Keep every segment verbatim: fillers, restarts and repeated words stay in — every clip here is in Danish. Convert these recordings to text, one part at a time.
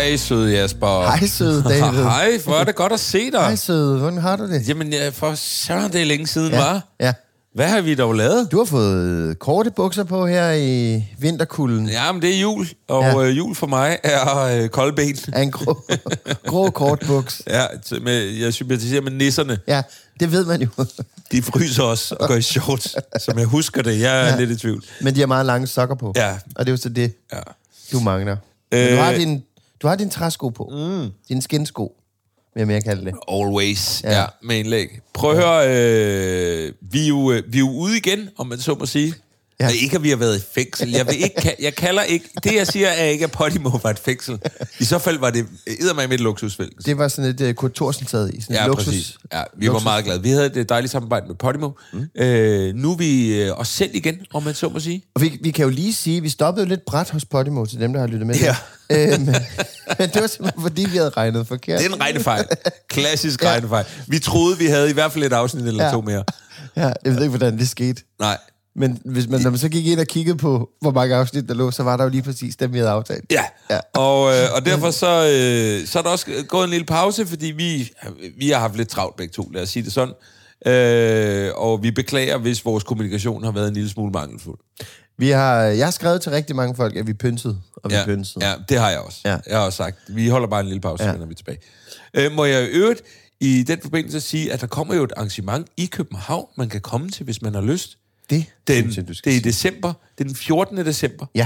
Hej, søde Jasper. Hej, søde David. Hej, hvor er det godt at se dig. Hej, søde. Hvordan har du det? Jamen, ja, for søren, det er længe siden, ja, var. Ja. Hvad har vi dog lavet? Du har fået korte bukser på her i vinterkulden. Ja, men det er jul, og ja. øh, jul for mig er øh, koldben. Er en grå, grå kort buks. Ja, med, jeg sympatiserer med nisserne. Ja, det ved man jo. De fryser også og går i shorts, som jeg husker det. Jeg er ja. lidt i tvivl. Men de har meget lange sokker på. Ja. Og det er jo så det, ja. du mangler. Øh... Du har din, du har din træsko på. Mm. Din skinsko, vil jeg mere kalde det. Always, ja, ja med indlæg. Prøv at høre, øh, vi, er jo, vi er jo ude igen, om man så må sige. Ja. Ikke at vi har været i fængsel. Jeg, vil ikke, jeg kalder ikke... Det, jeg siger, er ikke, at Podimo var et fængsel. I så fald var det eddermame et luksusfængsel. Det var sådan et uh, Kurt Thorsen taget i. Sådan ja, et luksus. Præcis. Ja, vi luksus. var meget glade. Vi havde et dejligt samarbejde med Podimo. Mm. Øh, nu er vi øh, os selv igen, om man så må sige. Og vi, vi kan jo lige sige, vi stoppede jo lidt bræt hos Podimo, til dem, der har lyttet med. Ja. øh, men, men det var simpelthen, fordi vi havde regnet forkert. Det er en regnefejl. Klassisk ja. regnefejl. Vi troede, vi havde i hvert fald et afsnit eller ja. to mere. Ja, jeg ved ikke, hvordan det skete. Nej. Men hvis man, når man så gik ind og kiggede på, hvor mange afsnit der lå, så var der jo lige præcis dem, vi havde aftalt. Ja, ja. Og, øh, og derfor så, øh, så er der også gået en lille pause, fordi vi, vi har haft lidt travlt begge to, lad os sige det sådan. Øh, og vi beklager, hvis vores kommunikation har været en lille smule mangelfuld. Vi har, jeg har skrevet til rigtig mange folk, at vi pyntede, og vi ja, pyntede. Ja, det har jeg også. Ja. Jeg har også sagt, vi holder bare en lille pause, ja. så vender vi tilbage. Øh, må jeg i øvrigt i den forbindelse sige, at der kommer jo et arrangement i København, man kan komme til, hvis man har lyst. Det, den, jeg, det er i december. Det er den fjortende december. Ja.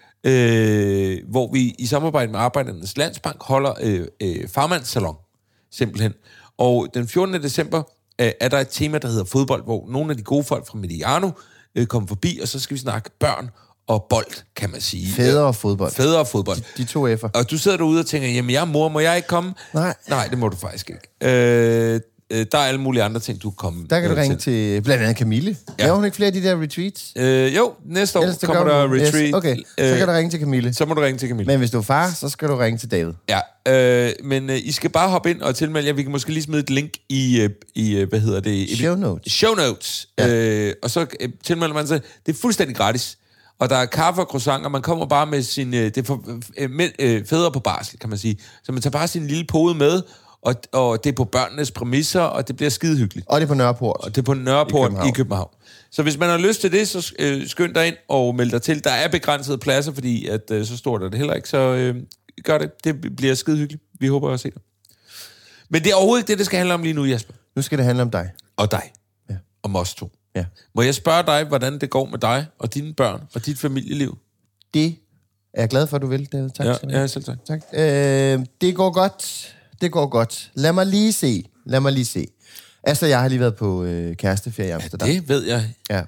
Øh, hvor vi i samarbejde med Arbejdernes Landsbank holder øh, øh, farmandssalon, simpelthen. Og den fjortende december øh, er der et tema, der hedder fodbold, hvor nogle af de gode folk fra Mediano øh, kommer forbi, og så skal vi snakke børn og bold, kan man sige. Fædre og fodbold. Fædre og fodbold. De, de to F'er. Og du sidder derude og tænker, jamen jeg er mor, må jeg ikke komme? Nej. Nej, det må du faktisk ikke. Øh, Der er alle mulige andre ting, du kan komme Der kan du øh, ringe til, til blandt andet Camille. Ja. Laver hun ikke flere af de der retreats? Øh, jo, næste år kommer der retreat. Yes. Okay, så kan du ringe til Camille. Så må du ringe til Camille. Men hvis du er far, så skal du ringe til David. Ja, øh, men øh, I skal bare hoppe ind og tilmelde jer. Vi kan måske lige smide et link i, øh, i hvad hedder det? Show notes. Show notes. Ja. Øh, og så øh, tilmelder man sig. Det er fuldstændig gratis. Og der er kaffe og croissant, og man kommer bare med sin... Øh, det er for, øh, med, øh, fædre på barsel, kan man sige. Så man tager bare sin lille pode med, Og, og det er på børnenes præmisser, og det bliver skide hyggeligt. Og det er på Nørreport. Og det er på Nørreport i København. I København. Så hvis man har lyst til det, så øh, skynd dig ind og meld dig til. Der er begrænsede pladser, fordi at, øh, så stort er det heller ikke. Så øh, gør det. Det bliver skide hyggeligt. Vi håber at se dig. Men det er overhovedet ikke det, det skal handle om lige nu, Jasper. Nu skal det handle om dig. Og dig. Ja. Om os to. Ja. Må jeg spørge dig, hvordan det går med dig og dine børn og dit familieliv? Det er jeg glad for, at du vil, David. Tak. Ja, ja selv tak. tak. Øh, det går godt. Det går godt. Lad mig lige se. Lad mig lige se. Altså, jeg har lige været på øh, kæresteferie i Amsterdam. Ja, det ved jeg.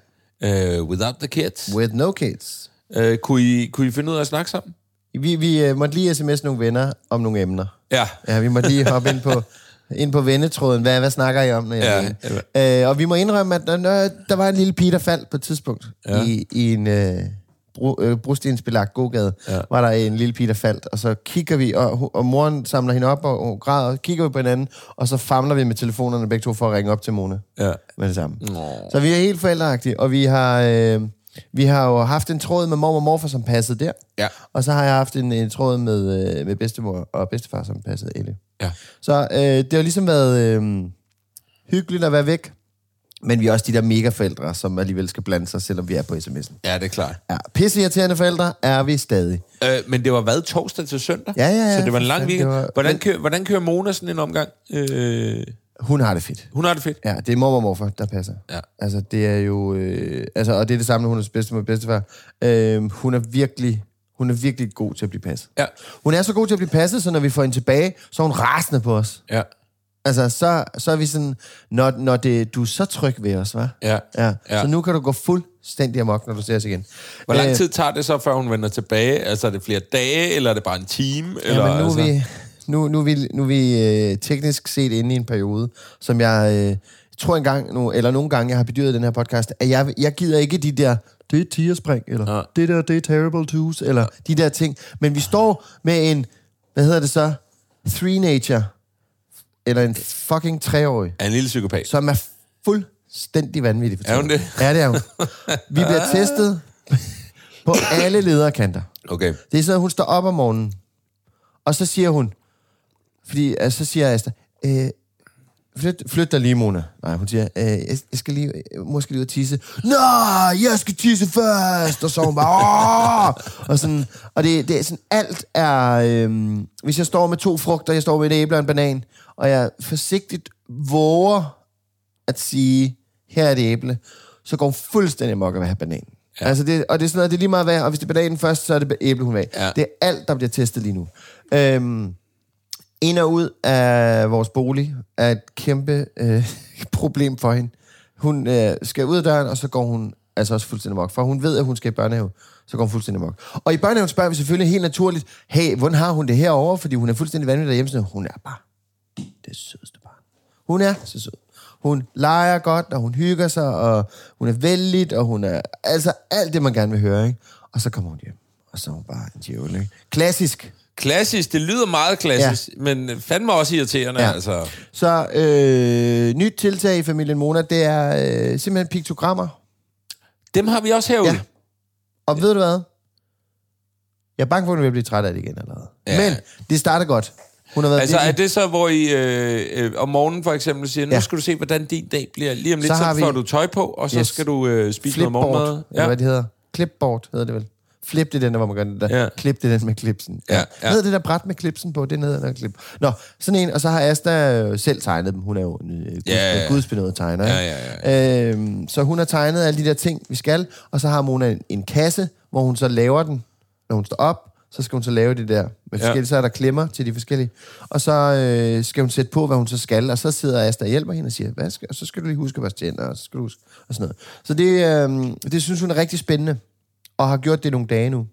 Ja. Uh, without the kids. With no kids. Uh, kunne, I, kunne I finde ud af at snakke sammen? Vi, vi uh, måtte lige sms'e nogle venner om nogle emner. Ja. Ja, vi måtte lige hoppe ind på, ind på vennetråden. Hvad, hvad snakker I om? Når jeg ja. Uh, og vi må indrømme, at der, der var en lille pige, der faldt på et tidspunkt ja. i, i en... Uh, Bro, øh, brostensbelagt gågade, ja. var der en lille pige, der faldt, og så kigger vi, og, og moren samler hende op, og hun græder, og kigger vi på hinanden, og så famler vi med telefonerne begge to for at ringe op til Mona ja. med det samme. Nå. Så vi er helt forældreagtige, og vi har, øh, vi har jo haft en tråd med mor og morfar, som passede der, ja. og så har jeg haft en, en tråd med, øh, med bedstemor og bedstefar, som passede Elle. Ja. Så øh, det har ligesom været øh, hyggeligt at være væk. Men vi er også de der mega-forældre, som alligevel skal blande sig, selvom vi er på sms'en. Ja, det er klart. Ja, pisseirriterende forældre er vi stadig. Øh, men det var hvad, torsdag til søndag? Ja, ja, ja. Så det var en lang weekend. Var... Hvordan, men... kører, hvordan kører Mona sådan en omgang? Øh... Hun har det fedt. Hun har det fedt? Ja, det er mor og morfar, der passer. Ja. Altså, det er jo... Øh... Altså, og det er det samme, hun er bedstemor og bedstefar. Øh, hun er virkelig... Hun er virkelig god til at blive passet. Ja. Hun er så god til at blive passet, så når vi får hende tilbage, så er hun rasende på os. Ja. Altså, så, så er vi sådan, når, når det, du er så tryg ved os, hva'? Ja. ja. ja. Så nu kan du gå fuldstændig amok, når du ser os igen. Hvor lang tid tager det så, før hun vender tilbage? Altså, er det flere dage, eller er det bare en time? Ja, eller, men nu altså... er vi, nu, nu er vi, nu er vi øh, teknisk set inde i en periode, som jeg øh, tror engang, nu, eller nogle gange, jeg har bedyret i den her podcast, at jeg, jeg gider ikke de der, det er tierspring, eller ja. det der, det er terrible twos, eller ja. de der ting. Men vi står med en, hvad hedder det så, three-nature, eller en fucking treårig. En lille psykopat. Som er fuldstændig vanvittig. Er hun det? Ja, det er hun. Vi bliver testet på alle lederkanter. Okay. Det er sådan, at hun står op om morgenen, Og så siger hun, fordi altså, så siger Asta, øh, flyt, flyt dig lige, Mona. Nej, hun siger, øh, jeg, jeg skal lige, måske lige ud og tisse. Nej, jeg skal tisse først! Og så hun bare, åh! Og, sådan, og det, det er sådan, alt er, øh, hvis jeg står med to frugter, jeg står med et æble og en banan, og jeg forsigtigt våger at sige, her er det æble, så går hun fuldstændig amok at have banan. Ja. Altså det, og det er sådan noget, det er lige meget værd, og hvis det er bananen først, så er det æble, hun vil have. Ja. Det er alt, der bliver testet lige nu. Øhm, ind og ud af vores bolig er et kæmpe øh, problem for hende. Hun øh, skal ud af døren, og så går hun altså også fuldstændig amok. For hun ved, at hun skal i børnehave, så går hun fuldstændig amok. Og i børnehaven spørger vi selvfølgelig helt naturligt, hey, hvordan har hun det herovre? Fordi hun er fuldstændig vanvittig derhjemme. Så hun er bare det sødeste barn. Hun er så sød. Hun leger godt, og hun hygger sig, og hun er vældigt, og hun er... Altså, alt det, man gerne vil høre, ikke? Og så kommer hun hjem, og så er hun bare en djævel, ikke? Klassisk. Klassisk, det lyder meget klassisk, ja. Men fandme også irriterende, ja. Altså. Så, øh, nyt tiltag i familien Mona, det er øh, simpelthen piktogrammer. Dem har vi også herude. Ja. Og ved du hvad? Jeg er bange for, at hun vil blive træt af det igen allerede. Ja. Men det starter godt. Hun har været altså virkelig... er det så, hvor I øh, øh, om morgenen for eksempel siger, nu ja. skal du se, hvordan din dag bliver. Lige om lidt, så, så får vi... du tøj på, og så yes. skal du øh, spise Flipboard, noget morgenmad. Ja. Eller hvad det hedder. Clipboard hedder det vel. Flip, det er den, der, hvor man gør det der. Ja. Klip, det er den med klipsen. Ja. Ja. Ja. Hedder det der bræt med klipsen på, det er nede der klip. Nå, sådan en, og så har Asta selv tegnet dem. Hun er jo en øh, ja, ja. gudsbenået tegner. Ja, ja, ja. Øhm, så hun har tegnet alle de der ting, vi skal, og så har Mona en, en kasse, hvor hun så laver den, når hun står op, så skal hun så lave det der med forskellige, ja. Så er der klemmer til de forskellige, og så øh, skal hun sætte på, hvad hun så skal, og så sidder Asta og hjælper hende og siger, hvad skal, og så skal du lige huske at vaske tænder, og så skal du huske, og sådan noget. Så det, øh, det synes hun er rigtig spændende, og har gjort det nogle dage nu.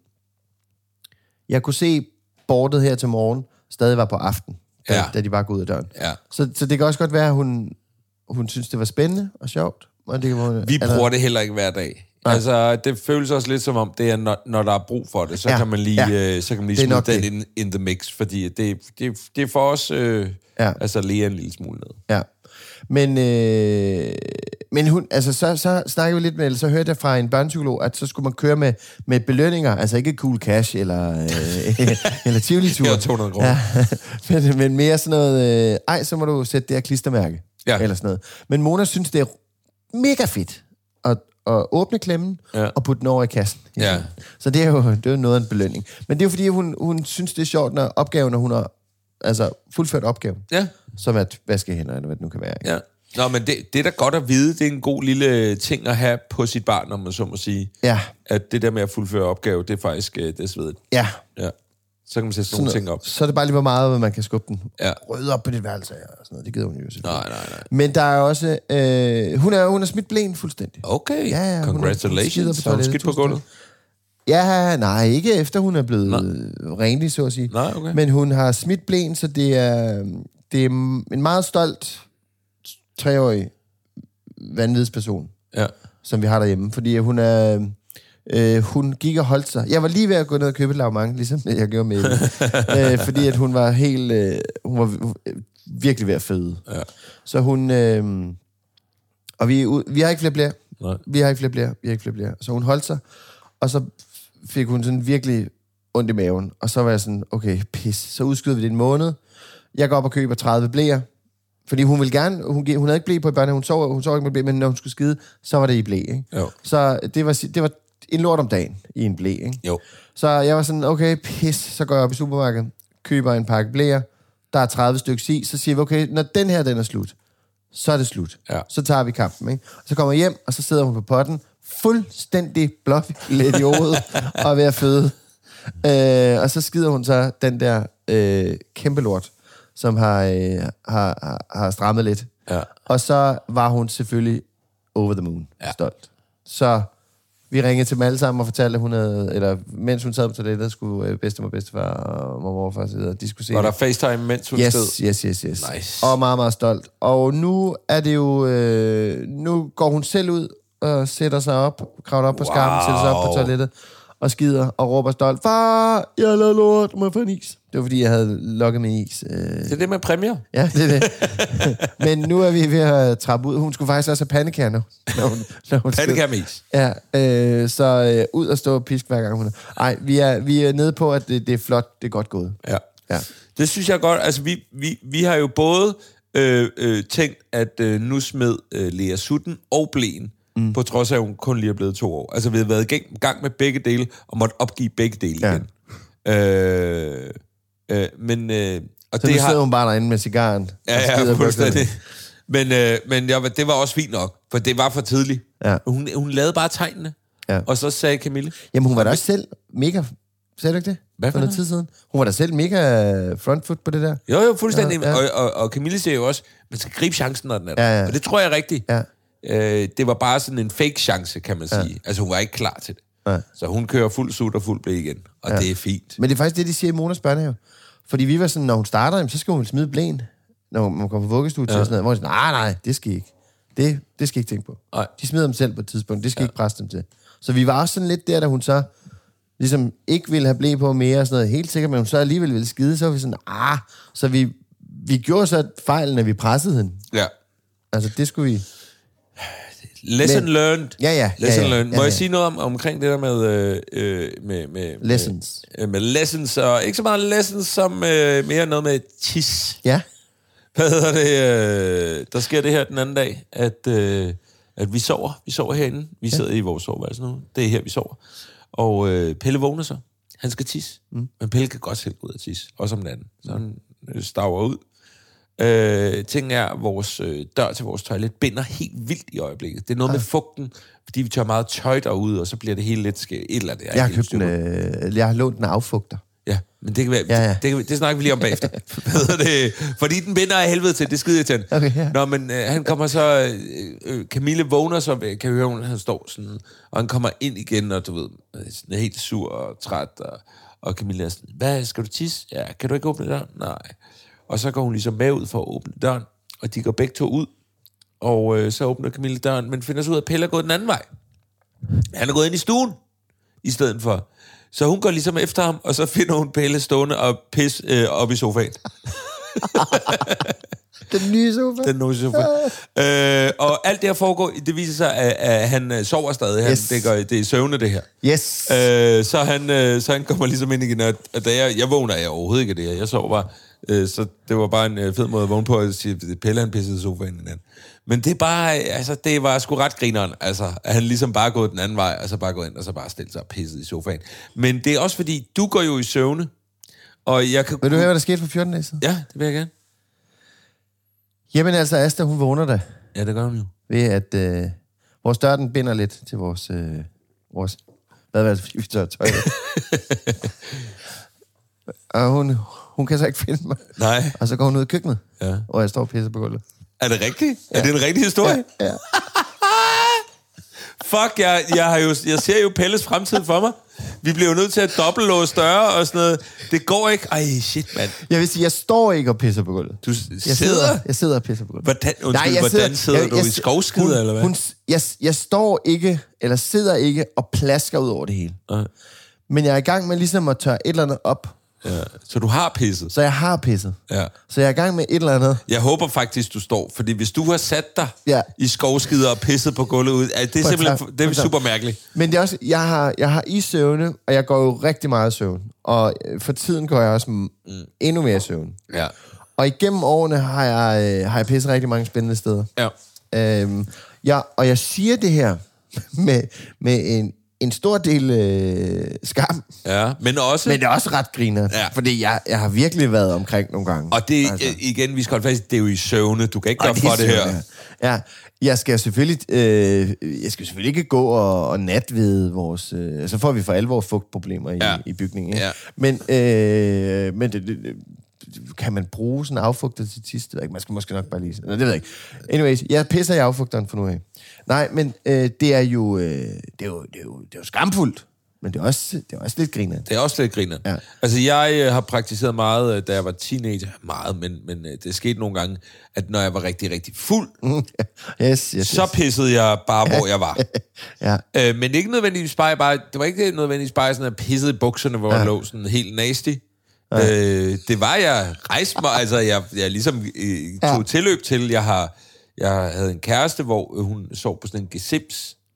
Jeg kunne se bordet her til morgen stadig var på aften, da, ja. da de bare går ud af døren. Ja. Så, så det kan også godt være, at hun, hun synes, det var spændende og sjovt. Og det var, Vi bruger det heller ikke hver dag. Nej. Altså, det føles også lidt som om, det er, når, når der er brug for det, så ja. kan man lige, ja. øh, så kan man lige smide den in, in the mix, fordi det, det, det er for os øh, ja. altså lige en lille smule ned. Ja. Men, øh, men hun, altså, så, så snakker vi lidt med, eller så hørte jeg fra en børnepsykolog, at så skulle man køre med, med belønninger, altså ikke cool cash, eller, øh, eller tivoli-tur. Ja, to hundrede kroner. Ja, men, men mere sådan noget, øh, ej, så må du sætte det her klistermærke, ja. eller sådan noget. Men Mona synes, det er mega fedt at, at åbne klemmen, ja. og putte den over i kassen. Ja. Så det er, jo, det er jo noget af en belønning. Men det er jo fordi, hun, hun synes, det er sjovt, når opgaven, når hun har altså fuldført opgaven. Ja. Som at vaske hænder, eller hvad det nu kan være. Ikke? Ja. Nå, men det, det er da godt at vide, det er en god lille ting at have på sit barn, om man så må sige. Ja. At det der med at fuldføre opgave, det er faktisk det er svedigt. Ja. Ja. Så kan man sætte sådan nogle ting op. Så er det bare lige, hvor meget man kan skubbe den. Ja. Røde op på dit værelse og sådan noget. Det gider hun jo selvfølgelig. Nej, nej, nej. Men der er også... Øh, hun er hun er smidt blæen fuldstændig. Okay. Ja, ja, congratulations. Har hun skidt på gulvet? Ja, nej, ikke efter hun er blevet nej. renlig, så at sige. Nej, okay. Men hun har smidt blæen, så det er, det er en meget stolt treårig vanvidsperson, ja. som vi har derhjemme. Fordi hun er... Øh, hun gik og holdt sig. Jeg var lige ved at gå ned og købe et lavmang, ligesom jeg gjorde med hende. øh, fordi at hun var helt... Øh, hun var virkelig ved at føde. Ja. Så hun... Øh, og vi, vi har ikke flere blære. Nej. Vi har ikke flere blære. Vi har ikke flere blære. Så hun holdt sig, og så fik hun sådan virkelig ondt i maven. Og så var jeg sådan, okay, pis. Så udskyder vi det en måned. Jeg går op og køber tredive blæer. Fordi hun ville gerne, hun, hun havde ikke blæ på i børnene, hun sov, hun sov ikke med blæ, men når hun skulle skide, så var det i blæ, ikke? Jo. Så det var, det var en lort om dagen i en blæ, ikke? Jo. Så jeg var sådan, okay, pis, så går jeg op i supermarkedet, køber en pakke blæer, der er tredive stykker i, så siger vi, okay, når den her, den er slut, så er det slut. Ja. Så tager vi kampen, ikke? Så kommer jeg hjem, og så sidder hun på potten, fuldstændig blåvillet i hovedet, og er ved at føde. Øh, og så skider hun så den der øh, kæmpe lort, som har, øh, har, har, har strammet lidt. Ja. Og så var hun selvfølgelig over the moon, ja. stolt. Så vi ringede til dem alle sammen og fortalte, at hun havde, eller mens hun sad på toilettet, skulle bedstemor, bedstefar og mor og far så videre diskutere. Var der FaceTime, mens hun yes, stod? Yes, yes, yes. Nice. Og meget, meget stolt. Og nu er det jo, øh, nu går hun selv ud og sætter sig op, kravler op på wow. skarpen, sætter sig op på toilettet, og skider og råber stolt, far, jeg har lavet lort, må jeg få en is? Det var fordi, jeg havde lukket med is. Det er det med præmier? Ja, det er det. Men nu er vi ved at trappe ud. Hun skulle faktisk også have pandekager nu. Pandekager med is? Ja, øh, så øh, ud og stå og pisk hver gang hun er. Ej, vi er, vi er nede på, at det, det er flot, det er godt gået. Ja. Ja. Det synes jeg godt. Altså, vi, vi, vi har jo både øh, øh, tænkt, at øh, nu smed øh, Lea Sutten og Bleen, mm. på trods af, at hun kun lige er blevet to år. Altså, vi har været i gang med begge dele, og måtte opgive begge dele ja. igen. Øh, øh, men... Øh, og så det nu sidder har... hun bare derinde med cigaren. Ja, ja, fuldstændig. Men, øh, men ja, det var også fint nok, for det var for tidligt. Ja. Hun, hun lavede bare tegnene, ja. og så sagde Camille... Jamen, hun var da også selv mega... Sagde du ikke det? Hvad for noget tid siden? Hun var da selv mega frontfoot på det der. Jo, jo, fuldstændig. Ja, ja. Og, og, og Camille siger jo også, man skal gribe chancen, når den er der. Ja, ja. Og det tror jeg er rigtigt. Ja. Øh, det var bare sådan en fake chance, kan man sige. Ja. Altså, hun var ikke klar til det. Ja. Så hun kører fuld sut og fuld blæ igen. Og ja. det er fint. Men det er faktisk det, de siger i Monas børnehave. Fordi vi var sådan, når hun starter, så skal hun smide blæen, når man kommer på vuggestue til ja. og sådan noget. Hvor hun siger, nej, nej, det skal I ikke. Det, det skal I ikke tænke på. Nej. De smider dem selv på et tidspunkt. Det skal ja. ikke presse dem til. Så vi var også sådan lidt der, da hun så ligesom ikke ville have blæ på mere og sådan noget. Helt sikkert, men hun så alligevel ville skide. Så var vi sådan, ah. Så vi, vi gjorde så fejlen, at vi pressede hende. Ja. Altså, det skulle vi... Lesson men, learned. Ja, ja. Lesson ja, ja, learned. Må ja, ja. jeg sige noget om, omkring det der med... Øh, med, med lessons. Med, med lessons, og ikke så meget lessons, som øh, mere noget med tis. Ja. Hvad hedder det? Øh, der sker det her den anden dag, at, øh, at vi sover. Vi sover herinde. Vi ja. sidder i vores soveværelse nu. Det er her, vi sover. Og øh, Pelle vågner så. Han skal tisse. Mm. Men Pelle kan godt selv gå ud og tisse. Også om natten. Så han øh, staver ud. Øh, ting er, at vores øh, dør til vores toilet binder helt vildt i øjeblikket. Det er noget ja. med fugten, fordi vi tør meget tøj derude, og så bliver det helt lidt skævt. Et eller andet. Jeg, jeg har købt en, øh, jeg har lånt en afugter. Ja, men det kan være, ja, ja. Det, det, det snakker vi lige om bagefter. det, fordi den binder af helvede til, det skider jeg til. Okay, ja. Nå, men øh, han kommer så, øh, Camille vågner så, kan vi høre, han står sådan, og han kommer ind igen, og du ved, sådan helt sur og træt, og, og Camille er sådan, hvad, skal du tisse? Ja, kan du ikke åbne døren? Nej. Og så går hun ligesom med ud for at åbne døren, og de går begge to ud, og øh, så åbner Camille døren, men finder så ud af, at Pelle er gået den anden vej. Han er gået ind i stuen, i stedet for. Så hun går ligesom efter ham, og så finder hun Pelle stående og pis øh, op i sofaen. Den nye sofa? Den nye sofa. øh, og alt det her foregår, det viser sig, at, at han sover stadig. Han, yes. det, gør, det er søvne, det her. Yes. Øh, så, han, øh, så han kommer ligesom ind igen, og, og da jeg, jeg vågner, jeg overhovedet ikke det her. Jeg sover bare. Øh, så det var bare en øh, fed måde at vågne på, at sige, at Pelle han pissede i sofaen den anden. Men det er bare, altså, det var sgu ret grineren, altså, at han ligesom bare gået den anden vej, og så bare gået ind, og så bare stillet sig og pisset i sofaen. Men det er også fordi, du går jo i søvne, og jeg kan... Vil du høre, hvad der skete for fjorten dage siden? Ja, det vil jeg gerne. Jamen altså, Asta, hun vågner da. Ja, det gør hun jo. Ved at øh, vores dør, den binder lidt til vores... Øh, vores hvad var det, fordi vi tør tøj? Og hun, hun kan så ikke finde mig. Nej. Og så går hun ud i køkkenet, ja. og jeg står og pisser på gulvet. Er det rigtigt? Ja. Er det en rigtig historie? Ja. ja. Fuck, jeg, jeg, har jo, jeg ser jo Pelles fremtid for mig. Vi bliver jo nødt til at dobbeltlåse døre og sådan noget. Det går ikke. Ej, shit, mand. Jeg vil sige, jeg står ikke og pisser på gulvet. Du jeg sidder? Jeg sidder og pisser på gulvet. Hvordan, undskyld, Nej, jeg hvordan sidder, sidder jeg, du jeg, i skovskider, eller hvad? Hun, jeg, jeg står ikke, eller sidder ikke og plasker ud over det hele. Uh. Men jeg er i gang med ligesom at tørre et eller andet op. Ja, så du har pisset? Så jeg har pisset. Ja. Så jeg er i gang med et eller andet. Jeg håber faktisk, du står. Fordi hvis du har sat dig ja. i skovskider og pisset på gulvet ud, er det simpelthen det er super mærkeligt. Men det er også, jeg har, jeg har i søvne, og jeg går jo rigtig meget i søvn. Og for tiden går jeg også mm. endnu mere i søvn. Ja. Og igennem årene har jeg, har jeg pisset rigtig mange spændende steder. Ja. Øhm, ja, og jeg siger det her med, med en... En stor del øh, skam. Ja, men også... Men det er også ret griner. Ja. Fordi jeg, jeg har virkelig været omkring nogle gange. Og det, altså. igen, vi skal holde fast, det er jo i søvne. Du kan ikke gøre for det her. Ja. ja, jeg skal selvfølgelig... Øh, jeg skal selvfølgelig ikke gå og, og natvede vores... Øh, så får vi for alvor fugtproblemer i, ja. i bygningen. Ja. Men, øh, men det, det, kan man bruge sådan en affugter til tis? Det ved jeg ikke. Man skal måske nok bare lige... Nå, det ved jeg ikke. Anyways, jeg pisser i affugteren for nu af. Nej, men øh, det er jo, øh, det er jo, det er jo, det er jo skamfuldt, men det er også, det er også lidt griner. Det er også lidt griner. Ja. Altså, jeg øh, har praktiseret meget, øh, da jeg var teenager. Meget, men, men øh, det skete nogle gange, at når jeg var rigtig, rigtig fuld, yes, yes, så pissede jeg bare, hvor jeg var. ja. øh, men ikke nødvendigvis bare, bare, det var ikke nødvendigvis bare sådan, at jeg pissede i bukserne, hvor ja. jeg lå sådan helt nasty. Ja. Øh, det var, jeg rejste mig, altså, jeg, jeg ligesom øh, tog ja. tilløb til, jeg har... Jeg havde en kæreste, hvor hun sov på sådan en gesims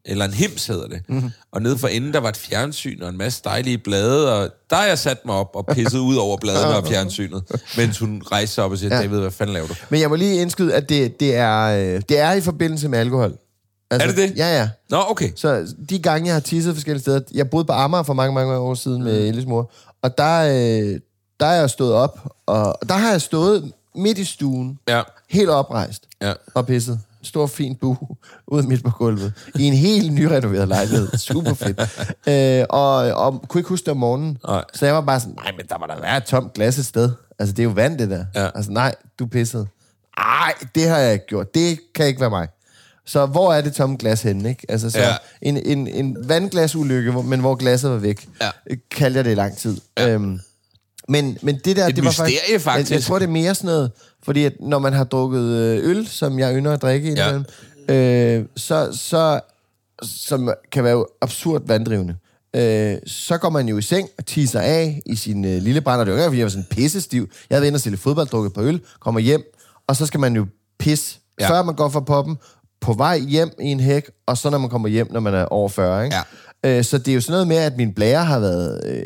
eller en hims hedder det. Mm-hmm. Og nede for enden, der var et fjernsyn og en masse dejlige blade, og der har jeg sat mig op og pisset ud over bladene og fjernsynet, mens hun rejste sig op og siger, ja. David, hvad fanden laver du? Men jeg må lige indskyde, at det, det, er, det er i forbindelse med alkohol. Altså, er det det? Ja, ja. Nå, okay. Så de gange, jeg har tisset forskellige steder, jeg boede på Amager for mange, mange år siden med Ellis mor, og der, øh, der er jeg stået op, og der har jeg stået midt i stuen, ja. Helt oprejst, ja. Og pisset. Stor, fin bue ude midt på gulvet. I en helt nyrenoveret lejlighed. Super fedt. øh, og, og kunne ikke huske det om morgenen. Nej. Så jeg var bare sådan, nej, men der må da være et tomt glas et sted. Altså, det er jo vand, det der. Ja. Altså, nej, du pissede. Ej, det har jeg ikke gjort. Det kan ikke være mig. Så hvor er det tomme glas henne, ikke? Altså, så ja. en, en, en vandglasulykke, men hvor glasset var væk, ja. Kaldte jeg det i lang tid. Ja. Øhm, men, men det der, et det var faktisk... faktisk. Jeg, jeg tror, det er mere sådan noget, fordi at når man har drukket øl, som jeg ynder at drikke indimellem, ja. øh, så, så, som kan være absurd vanddrivende, øh, så går man jo i seng og tisser af i sin øh, lille brænder. Det var ikke, fordi jeg var sådan pissestiv. Jeg havde været inde og stille fodbold, drukket på øl, kommer hjem, og så skal man jo pisse, ja. Før man går fra poppen, på vej hjem i en hæk, og så når man kommer hjem, når man er over fyrre, ikke? Ja. Øh, så det er jo sådan noget med, at min blære har været øh,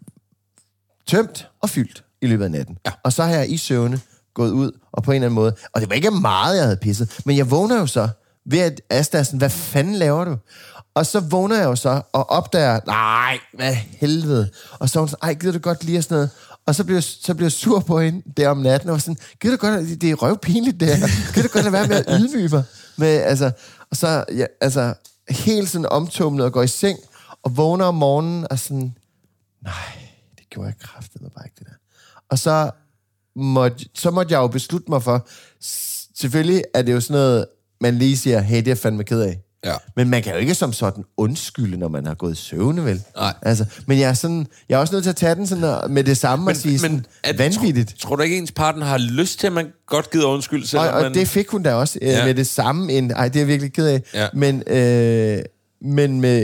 tømt og fyldt i løbet af natten. Ja. Og så har jeg i søvne gået ud, og på en eller anden måde, og det var ikke meget, jeg havde pisset, men jeg vågner jo så ved, at Asta er sådan, hvad fanden laver du? Og så vågner jeg jo så, og opdager, nej, hvad helvede. Og så er hun sådan, ej, gider du godt lige sådan noget? Og så bliver, jeg, så bliver jeg sur på hende der om natten, og sådan, gider du godt, det er røvpinligt det her. Gider du godt lade være med at ydmyge mig? Med, altså, og så, ja, altså, helt sådan omtumlet og går i seng, og vågner om morgenen, og sådan, nej, det gjorde jeg kraftedeme bare ikke det der. Og så måtte, så måtte jeg jo beslutte mig for, selvfølgelig er det jo sådan noget, man lige siger, hey, det er jeg fandme ked af. Ja. Men man kan jo ikke som sådan undskylde, når man har gået i søvne, vel? Nej. Altså, men jeg er, sådan, jeg er også nødt til at tage den sådan, med det samme men, og sige sådan, men, vanvittigt. Tror, tror du ikke, ens partner har lyst til, at man godt gider undskylde? Selvom og, og man... det fik hun da også ja. Med det samme. En, ej, det er jeg virkelig ked af. Ja. Men, øh, men med,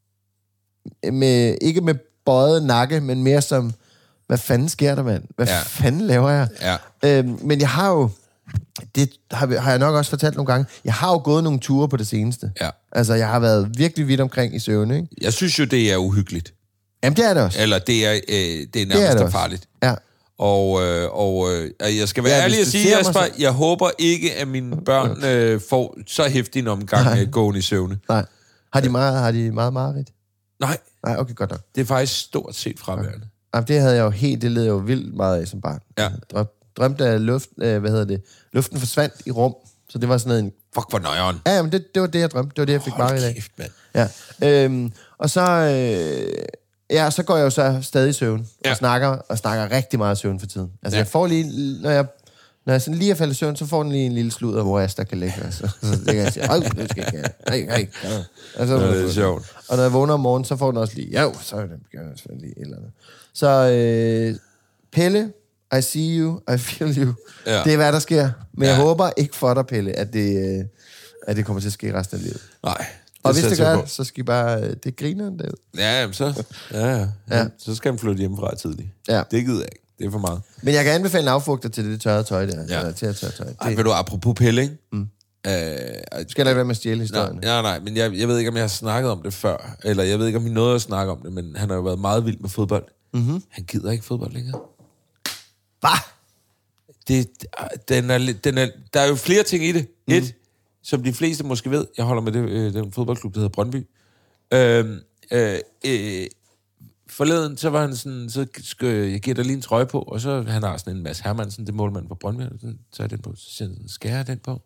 med, ikke med bøjet nakke, men mere som, hvad fanden sker der, mand? Hvad ja. Fanden laver jeg? Ja. Øhm, men jeg har jo... Det har, har jeg nok også fortalt nogle gange. Jeg har jo gået nogle ture på det seneste. Ja. Altså, jeg har været virkelig vidt omkring i søvn, ikke? Jeg synes jo, det er uhyggeligt. Jamen, det er det også. Eller det er, øh, det er nærmest det er farligt. Ja. Og, øh, og øh, jeg skal være ja, ærlig at sige, Jasper, så... jeg håber ikke, at mine børn øh, får så hæftig en omgang øh, gående i søvne. Nej. Har de meget, har de meget mareridt? Nej. Nej, okay, godt nok. Det er faktisk stort set fraværende. Jamen, det havde jeg jo helt, det led jeg jo vildt meget af som barn. Ja. Drøm, drømte af luft, øh, hvad hedder det, luften forsvandt i rum, så det var sådan en... Fuck, hvor nøjeren. Ja, jamen, det, det var det, jeg drømte. Det var det, jeg fik bare i dag. Kæft, mand. Ja, øhm, og så... Øh, ja, så går jeg jo så stadig i søvn, ja. og, snakker, og snakker rigtig meget søvn for tiden. Altså, ja. jeg får lige... Når jeg, når jeg sådan lige er faldet i søvn, så får den lige en lille sludder, hvor Asta kan ligge. Altså. Så det kan jeg sige, hold, det skal ikke Nej, nej. Altså, ja, det er sjovt. Og når jeg vågner om morgenen, så får den også lige... Jo, så er den begyndt selvfølgelig lige et eller andet. Så øh, Pelle... I see you, I feel you. Ja. Det er, hvad der sker. Men ja. Jeg håber ikke for dig, Pelle, at det, at det kommer til at ske resten af livet. Nej. Det og hvis det gør, så skal I bare... Det griner derud. Ja, jamen så... Ja, ja. ja. Så skal man flytte hjemmefra tidligt. Ja. Det gider jeg ikke. Det er for meget. Men jeg kan anbefale en aflugter til det tørrede tøj der. Ja. Eller til at tørre tøj. Det... Ej, ved du, apropos Pelle, ikke? Mm. Øh, skal der ikke være med at stjæle historien? Nej, nej, nej, men jeg, jeg ved ikke, om jeg har snakket om det før. Eller jeg ved ikke, om vi nåede at snakke om det, men han har jo været meget vild med fodbold. Mm-hmm. Han gider ikke fodbold længere. Hvad? Det, den er, den er, der er jo flere ting i det. Mm. Et, som de fleste måske ved, jeg holder med det, øh, den fodboldklub, der hedder Brøndby. Øh, øh, øh, forleden, så var han sådan, så skal jeg give dig lige en trøje på, og så han har sådan en Mads Hermansen, det målmand på Brøndby, så er den på, så siger han, skal jeg den på?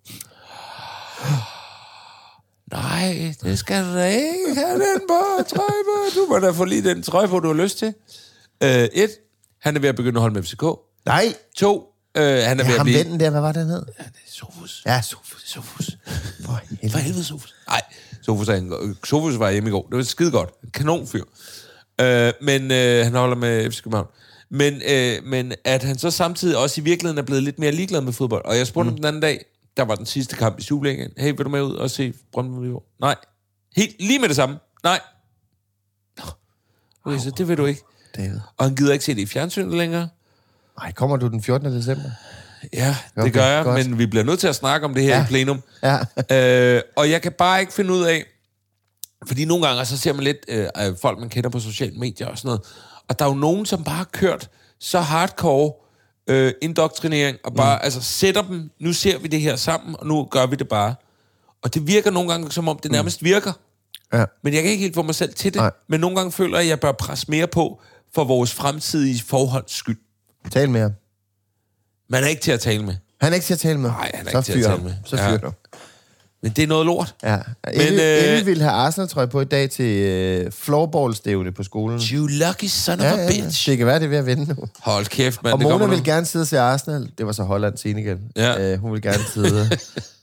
Nej, det skal du da ikke have den på, trøje på. Du må da få lige den trøje på, du har lyst til. Øh, et, han er ved at begynde at holde med F C K. Nej. To, øh, han er ja, ved at blive... vennen der, hvad var det, han hed? Ja, det er Sofus. Ja, Sofus. Sofus. For helvede. For helvede, Sofus. Nej, Sofus, er en, Sofus var hjemme i går. Det var skide godt. En kanonfyr. Øh, men øh, han holder med F C København. Men, øh, men at han så samtidig også i virkeligheden er blevet lidt mere ligeglad med fodbold. Og jeg spurgte mm. den anden dag, der var den sidste kamp i Superligaen. Hey, vil du med ud og se Brøndby? Nej. Helt lige med det samme. Nej. Okay, så det vil du ikke. David. Og han gider ikke se det i fjernsynet længere. Nej, kommer du den fjortende december? Ja, det okay, gør jeg, godt. Men vi bliver nødt til at snakke om det her ja. i plenum. Ja. øh, og jeg kan bare ikke finde ud af, Fordi nogle gange, så ser man lidt øh, folk, man kender på sociale medier og sådan noget, og der er jo nogen, som bare har kørt så hardcore øh, indoktrinering, og bare, mm. altså, sætter dem, nu ser vi det her sammen, og nu gør vi det bare. Og det virker nogle gange, som om det nærmest mm. virker. Ja. Men jeg kan ikke helt få mig selv til det. Nej. Men nogle gange føler jeg, at jeg bør presse mere på, for vores fremtidige forholds skyld. Tal med ham. Man er ikke til at tale med. Han er ikke til at tale med. Nej, han er så ikke til at tale med. Så fyr ja. Men det er noget lort. Ja. Elle, øh, Elle ville have Arsenal-trøje på i dag til øh, floorball-stævne på skolen. You lucky son of ja, a ja, bitch. Det kan være, det er ved at vinde nu. Hold kæft, mand. Og Mona ville gerne sidde og se Arsenal. Det var så Holland Senegal. Ja. Øh, hun ville gerne sidde.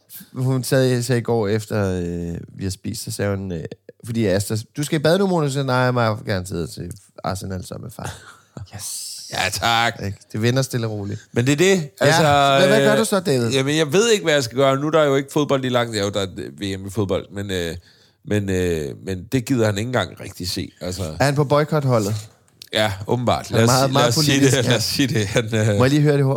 Hun sad, sagde i går efter, øh, vi har spist, så sagde hun, øh, fordi Asta, du skal i bad nu, Mona, så nej, jeg må gerne sidde til Arsenal sammen med far. Yes. Ja, tak. Det vender stille og roligt. Men det er det. Ja. Altså, hvad, hvad gør du så, David? Jamen, jeg ved ikke, hvad jeg skal gøre. Nu er der jo ikke fodbold i langt. Ja, jo, der er V M i fodbold, men, øh, men, øh, men det gider han ikke engang rigtig se. Altså. Er han på boykotholdet? Ja, åbenbart. Lad os, meget, meget lad os sige det. Lad os sige det. Han, øh, Må jeg lige høre det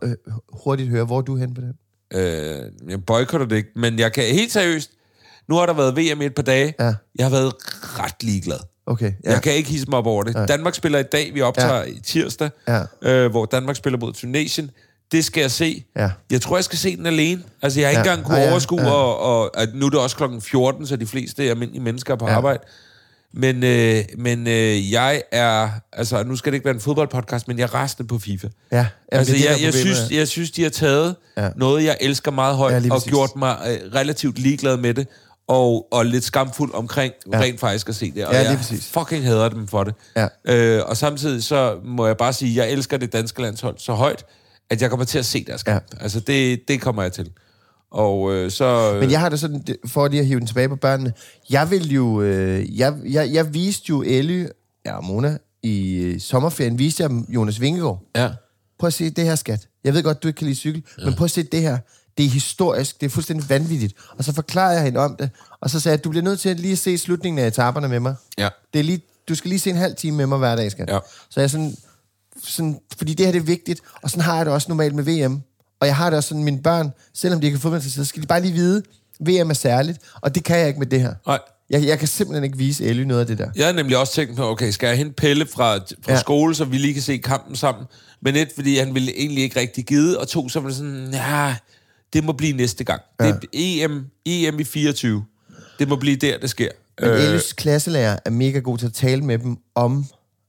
hurtigt høre, hvor er du hen på det? Øh, jeg boykotter det ikke, men jeg kan helt seriøst. Nu har der været V M i et par dage. Ja. Jeg har været ret ligeglad. Okay, ja. Jeg kan ikke hisse mig op over det. Ja. Danmark spiller i dag, vi optager ja. i tirsdag, ja. øh, hvor Danmark spiller mod Tunesien. Det skal jeg se. Ja. Jeg tror, jeg skal se den alene. Altså, jeg har ikke ja. engang kunne ja. overskue, ja. og, og at nu er det også klokken fjorten, så de fleste almindelige mennesker er på ja. arbejde. Men, øh, men øh, jeg er... Altså, nu skal det ikke være en fodboldpodcast, men jeg er rasende på FIFA. Ja. Altså, jeg, jeg, synes, jeg synes, de har taget ja. noget, jeg elsker meget højt, ja, og gjort mig øh, relativt ligeglad med det, og, og lidt skamfuld omkring ja. rent faktisk at se det. Og ja, jeg præcis. fucking hader dem for det. Ja. Øh, og samtidig så må jeg bare sige, at jeg elsker det danske landshold så højt, at jeg kommer til at se deres kamp. Ja. Altså, det, det kommer jeg til. Og øh, så... Øh... Men jeg har det sådan, for lige at hive den tilbage på børnene, jeg vil jo... Øh, jeg, jeg, jeg viste jo Ellie, ja, Mona, i øh, sommerferien, viste jeg dem Jonas Vingegaard. Ja. Prøv at se det her, skat. Jeg ved godt, du ikke kan lide cykel, ja. men prøv at se det her. Det er historisk, det er fuldstændig vanvittigt. Og så forklarede jeg hende om det, og så sagde jeg, du bliver nødt til at lige se slutningen af etaperne med mig. Ja. Det er lige, du skal lige se en halv time med mig hver dag, skat. Ja. Så jeg sådan, sådan... Fordi det her, det er vigtigt, og sådan har jeg det også normalt med V M. Og jeg har det også sådan, mine børn, selvom de ikke kan fodbold til side, skal de bare lige vide, V M er særligt, og det kan jeg ikke med det her. Nej. Jeg, jeg kan simpelthen ikke vise Ellie noget af det der. Jeg har nemlig også tænkt på, okay, skal jeg hente Pelle fra, fra ja. skole, så vi lige kan se kampen sammen? Men et, fordi han ville egentlig ikke rigtig gide, og to, så var det sådan, ja, det må blive næste gang. Ja. Det er E M, E M i fireogtyve. Det må blive der, det sker. Men øh. Elles klasselærer er mega god til at tale med dem om,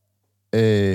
øh,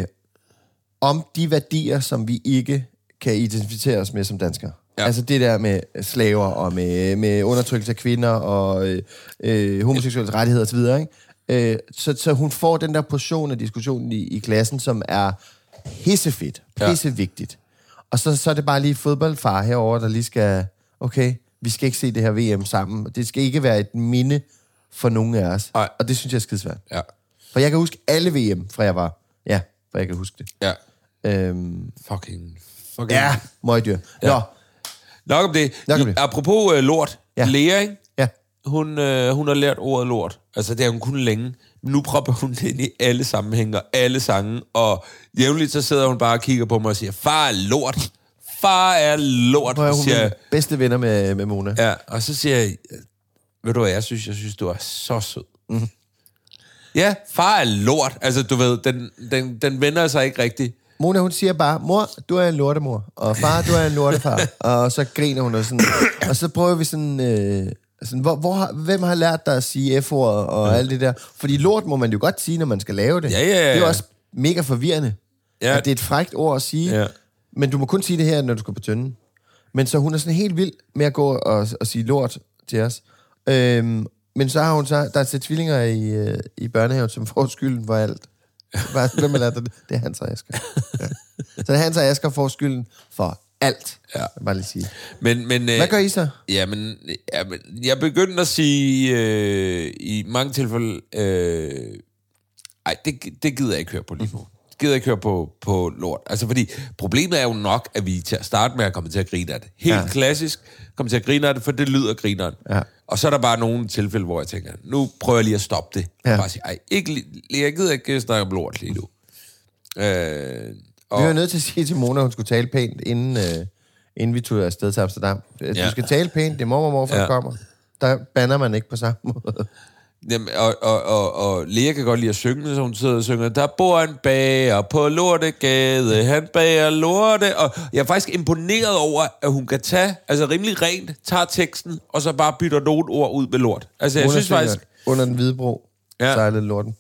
om de værdier, som vi ikke kan identificere os med som danskere. Ja. Altså det der med slaver og med, med undertrykkelse af kvinder og øh, øh, homoseksuelle ja. rettigheder osv. Ikke? Øh, så, så hun får den der portion af diskussionen i, i klassen, som er pissefedt, pissevigtigt. Ja. Og så, så er det bare lige fodboldfar herover der lige skal, okay, vi skal ikke se det her V M sammen. Det skal ikke være et minde for nogen af os. Ej. Og det synes jeg er skidesvært. Ja. For jeg kan huske alle V M, fra jeg var... Ja, for jeg kan huske det. Ja. Øhm, fucking... fucking. Ja, møgdyr. Ja. Nå. Nok om det. Nok om det. Apropos uh, lort. Ja. Lea, ikke? Ja. Hun, øh, hun har lært ordet lort. Altså, det har hun kun længe. Men nu propper hun det ind i alle sammenhænge, alle sange. Og jævnligt så sidder hun bare og kigger på mig og siger, far er lort. Far er lort. Hun er siger, hun bedste venner med, med Mona. Ja, og så siger jeg, ved du hvad jeg synes? Jeg synes, du er så sød. Mm. Ja, far er lort. Altså, du ved, den, den, den vender sig ikke rigtigt. Mona, hun siger bare, mor, du er en lortemor, og far, du er en lortefar. Og så griner hun og sådan. Og så prøver vi sådan, øh, sådan hvor, hvor har, hvem har lært dig at sige F-ordet og ja. alt det der? Fordi lort må man jo godt sige, når man skal lave det. Ja, ja, ja. Det er jo også mega forvirrende, ja. at det er et frækt ord at sige. Ja. Men du må kun sige det her, når du skal på tønden. Men så hun er sådan helt vild med at gå og, og sige lort til os. Øhm, men så har hun så, der er til tvillinger i, øh, i børnehaven, som får skylden for alt. Hvem har lært det? Det er Hans og Asger. Ja. Så det er Hans og Asger får skylden for alt. Ja. Jeg bare lige sige. Men, men, hvad gør I så? Jamen, jamen jeg begyndte at sige øh, i mange tilfælde, øh, ej, det, det gider jeg ikke høre på lige nu. Det gider jeg ikke høre på, på lort. Altså, fordi problemet er jo nok, at vi til at starte med at komme til at grine af det. Helt ja. klassisk, komme til at grine af det, for det lyder grineren. Ja. Og så er der bare nogle tilfælde, hvor jeg tænker, nu prøver jeg lige at stoppe det. Ja. Og bare sige, ej, ikke, jeg gider ikke snakke om lort lige nu. Øh, og... Vi var nødt til at sige til Mona, at hun skulle tale pænt, inden, øh, inden vi tog afsted til Amsterdam. Du ja. skal tale pænt, det er mormor og morfar, ja. kommer. Der banner man ikke på samme måde. Jamen, og, og, og, og Lea kan godt lide at synge, så hun sidder og synger, der bor en bager på Lortegade, han bager lorte, og jeg er faktisk imponeret over, at hun kan tage, altså rimelig rent, tager teksten, og så bare bytter nogle ord ud med lort. Altså, jeg synes faktisk... Under den hvide bro, ja. Sejlede lorten.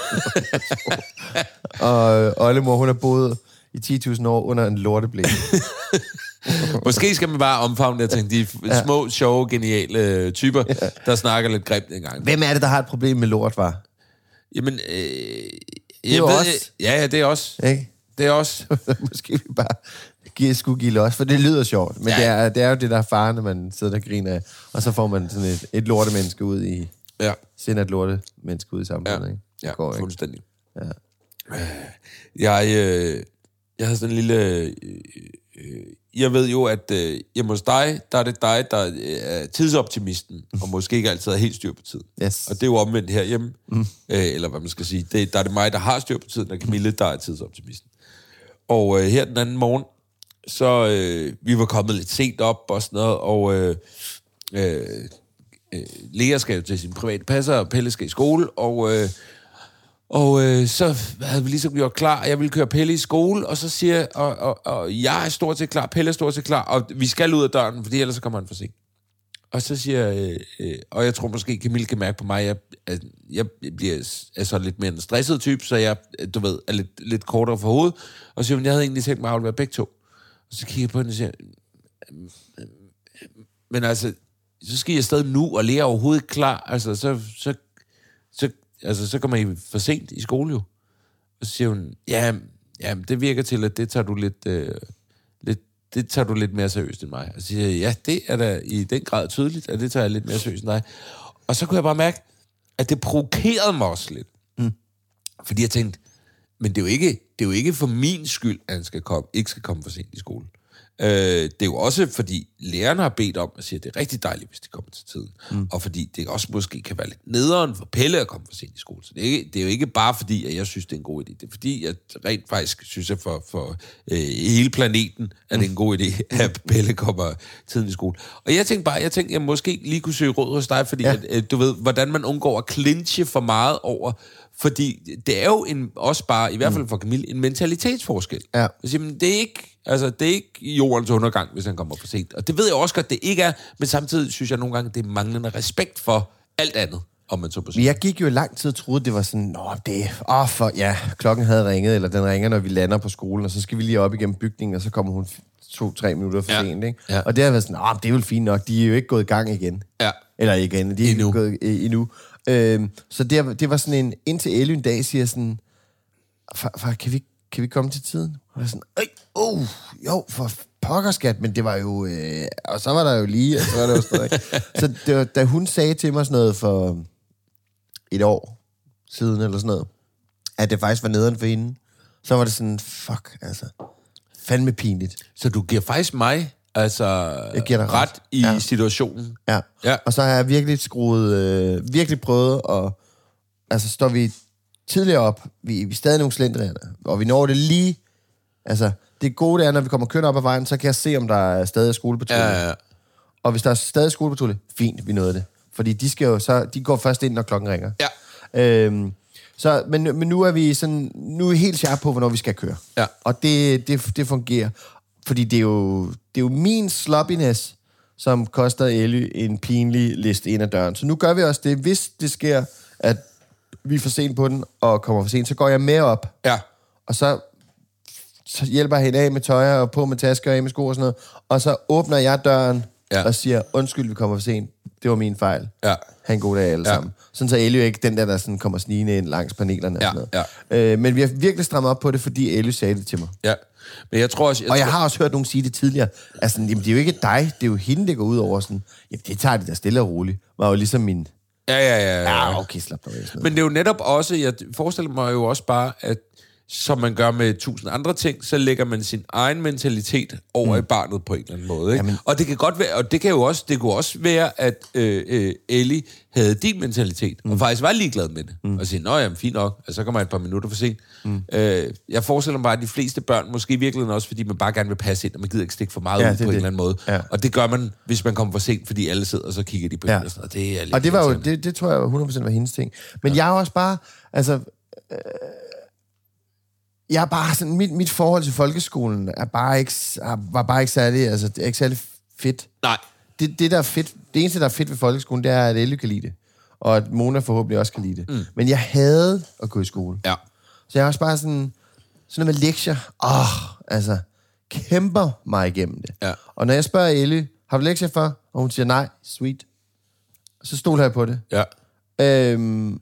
Og oldemor, hun har boet i ti tusind år under en lorteblæk. Måske skal man bare omfavne det, tænke, de ja. små, sjove, geniale typer, ja. der snakker lidt grimt en gang. Hvem er det, der har et problem med lort, var? Jamen, øh, det er jo ved, os. Ja, ja, det er os. Ikke? Det er os. Måske vi bare give, skulle give los, for det lyder sjovt. Men ja. det, er, det er jo det, der er faren, når man sidder der og griner af. Og så får man sådan et, et lortemenneske ud i... Ja. Sender et lortemenneske ud i samfundet, ja. ikke? Ja, går, ikke? Fuldstændig. Ja. Jeg, øh, jeg har sådan en lille... Øh, øh, jeg ved jo, at øh, hjemme hos dig, der er det dig, der er tidsoptimisten, og måske ikke altid har helt styr på tiden. Yes. Og det er jo omvendt herhjemme, mm. øh, eller hvad man skal sige. Det, der er det mig, der har styr på tiden, og Camille, der er tidsoptimisten. Og øh, her den anden morgen, så øh, vi var kommet lidt sent op og sådan noget, og øh, øh, øh, Lea skal jo til sin private passer, og Pelle skal i skole, og... Øh, Og øh, så havde vi ligesom gjort klar, jeg ville køre Pelle i skole, og så siger jeg, og, og, og jeg er stort set klar, Pelle er stort set klar, og vi skal ud af døren, fordi ellers så kommer han for sent. Og så siger jeg, øh, øh, og jeg tror måske, Camille kan mærke på mig, at jeg, jeg bliver er så lidt mere en stresset type, så jeg, du ved, er lidt, lidt kortere for hovedet, og så siger hun, jeg havde egentlig tænkt mig at aflevere begge to. Og så kigger jeg på hende og siger, men altså, så skal jeg stadig nu, og Lea er overhovedet ikke klar, altså, så, så, så Altså, så kommer I for sent i skole jo. Og så siger hun, ja, ja det virker til, at det tager du lidt, øh, lidt, det tager du lidt mere seriøst end mig. Og så siger jeg, ja, det er da i den grad tydeligt, at det tager jeg lidt mere seriøst end dig. Og så kunne jeg bare mærke, at det provokerede mig også lidt. Mm. Fordi jeg tænkte, men det er jo ikke, det er jo ikke for min skyld, at han skal komme, ikke skal komme for sent i skole. Øh, det er jo også, fordi lærerne har bedt om, at sige, at det er rigtig dejligt, hvis de kommer til tiden. Mm. Og fordi det også måske kan være lidt nederen for Pelle at komme for sent i skole. Så det er, ikke, det er jo ikke bare fordi, at jeg synes, det er en god idé. Det er fordi, jeg rent faktisk synes, at for, for øh, hele planeten er det en god idé, at Pelle kommer tiden i skole. Og jeg tænkte bare, jeg tænkte, jeg måske lige kunne søge råd hos dig, fordi ja. at, at, du ved, hvordan man undgår at clinche for meget over... Fordi det er jo en, også bare, i hvert fald for Camille, en mentalitetsforskel. Ja. Siger, men det er ikke, altså, det er ikke jordens undergang, hvis han kommer for sent. Og det ved jeg også godt, det ikke er, men samtidig synes jeg nogle gange, det er manglende respekt for alt andet, om man så på sent. Jeg gik jo lang tid og troede, det var sådan, nå, det åh, oh, for, ja, klokken havde ringet, eller den ringer, når vi lander på skolen, og så skal vi lige op igennem bygningen, og så kommer hun to-tre minutter for ja. sent, ikke? Ja. Og det har været sådan, åh, oh, det er jo fint nok, de er jo ikke gået i gang igen. Ja. Eller igen, de er endnu. ikke gået øh, endnu. Øhm, så det, det var sådan en, indtil Elly en dag siger sådan, far, far kan, vi, kan vi komme til tiden? Og jeg sådan, øj, oh, jo, for pokker skat, men det var jo, øh, og så var der jo lige, og så var det jo stadig. Så det var, da hun sagde til mig sådan noget for et år siden, eller sådan noget, at det faktisk var nederen for hende, så var det sådan, fuck, altså, fandme pinligt. Så du giver faktisk mig... Altså, ret, ret i ja. situationen. Ja. ja, og så har jeg virkelig skruet, øh, virkelig prøvet, og altså står vi tidligere op, vi, vi er stadig nogle slendrier, og vi når det lige, altså, det gode er, når vi kommer kørende op ad vejen, så kan jeg se, om der er stadig skolepatrulje. Ja, ja, ja. Og hvis der er stadig skolepatrulje, fint, vi nåede det. Fordi de skal jo så, de går først ind, når klokken ringer. Ja. Øhm, så, men, men nu er vi sådan, nu er vi helt sharp på, hvornår vi skal køre. Ja. Og det, det, det fungerer. Fordi det er jo, det er jo min sloppiness, som koster Elly en pinlig liste ind ad døren. Så nu gør vi også det. Hvis det sker, at vi er for sent på den, og kommer for sent, så går jeg med op. Ja. Og så, så hjælper jeg hende af med tøj, og på med tasker, og af med sko og sådan noget. Og så åbner jeg døren, ja. og siger, undskyld, vi kommer for sent. Det var min fejl. Ja. Ha' en god dag alle ja. sammen. Sådan så Elly ikke den der, der sådan kommer snigende ind langs panelerne. Ja. Og sådan noget. Ja. Øh, men vi har virkelig strammet op på det, fordi Elly sagde det til mig. Ja. Men jeg tror også... Jeg og jeg tror... har også hørt nogen sige det tidligere. Altså, jamen, det er jo ikke dig, det er jo hende, der går ud over sådan... Jamen, det tager de der stille og roligt. Var jo ligesom min... Ja, ja, ja. ja. Ja, okay, slap dig. Men det er jo netop også... Jeg forestiller mig jo også bare, at som man gør med tusind andre ting, så lægger man sin egen mentalitet over mm. i barnet på en eller anden måde. Ikke? Jamen. Og det kan godt være, og det kan jo også, det kunne også være, at øh, øh, Ellie havde din mentalitet, mm. og faktisk var ligeglad med det, mm. og sige, nå jamen, fint nok, altså, så kommer jeg et par minutter for sent. Mm. Øh, jeg forestiller mig bare, at de fleste børn, måske i virkeligheden også, fordi man bare gerne vil passe ind, og man gider ikke stikke for meget ja, ud på det. En eller anden måde. Ja. Og det gør man, hvis man kommer for sent, fordi alle sidder, og så kigger de på ja. en, og sådan, og det er lidt og det var jo, det, det tror jeg hundrede procent var hendes ting. Men ja. jeg er også bare, altså... Øh, Jeg er bare sådan, mit, mit forhold til folkeskolen er bare ikke, var bare ikke særlig, altså, det er ikke særlig fedt. Nej. Det, det, der er fedt, det eneste, der er fedt ved folkeskolen, det er, at Ellie kan lide det. Og at Mona forhåbentlig også kan lide det. Mm. Men jeg havde at gå i skole. Ja. Så jeg er også bare sådan, sådan noget med lektier. Åh, oh, altså, kæmper mig igennem det. Ja. Og når jeg spørger Ellie, har du lektier for? Og hun siger nej, sweet. Så stoler jeg på det. Ja. Øhm,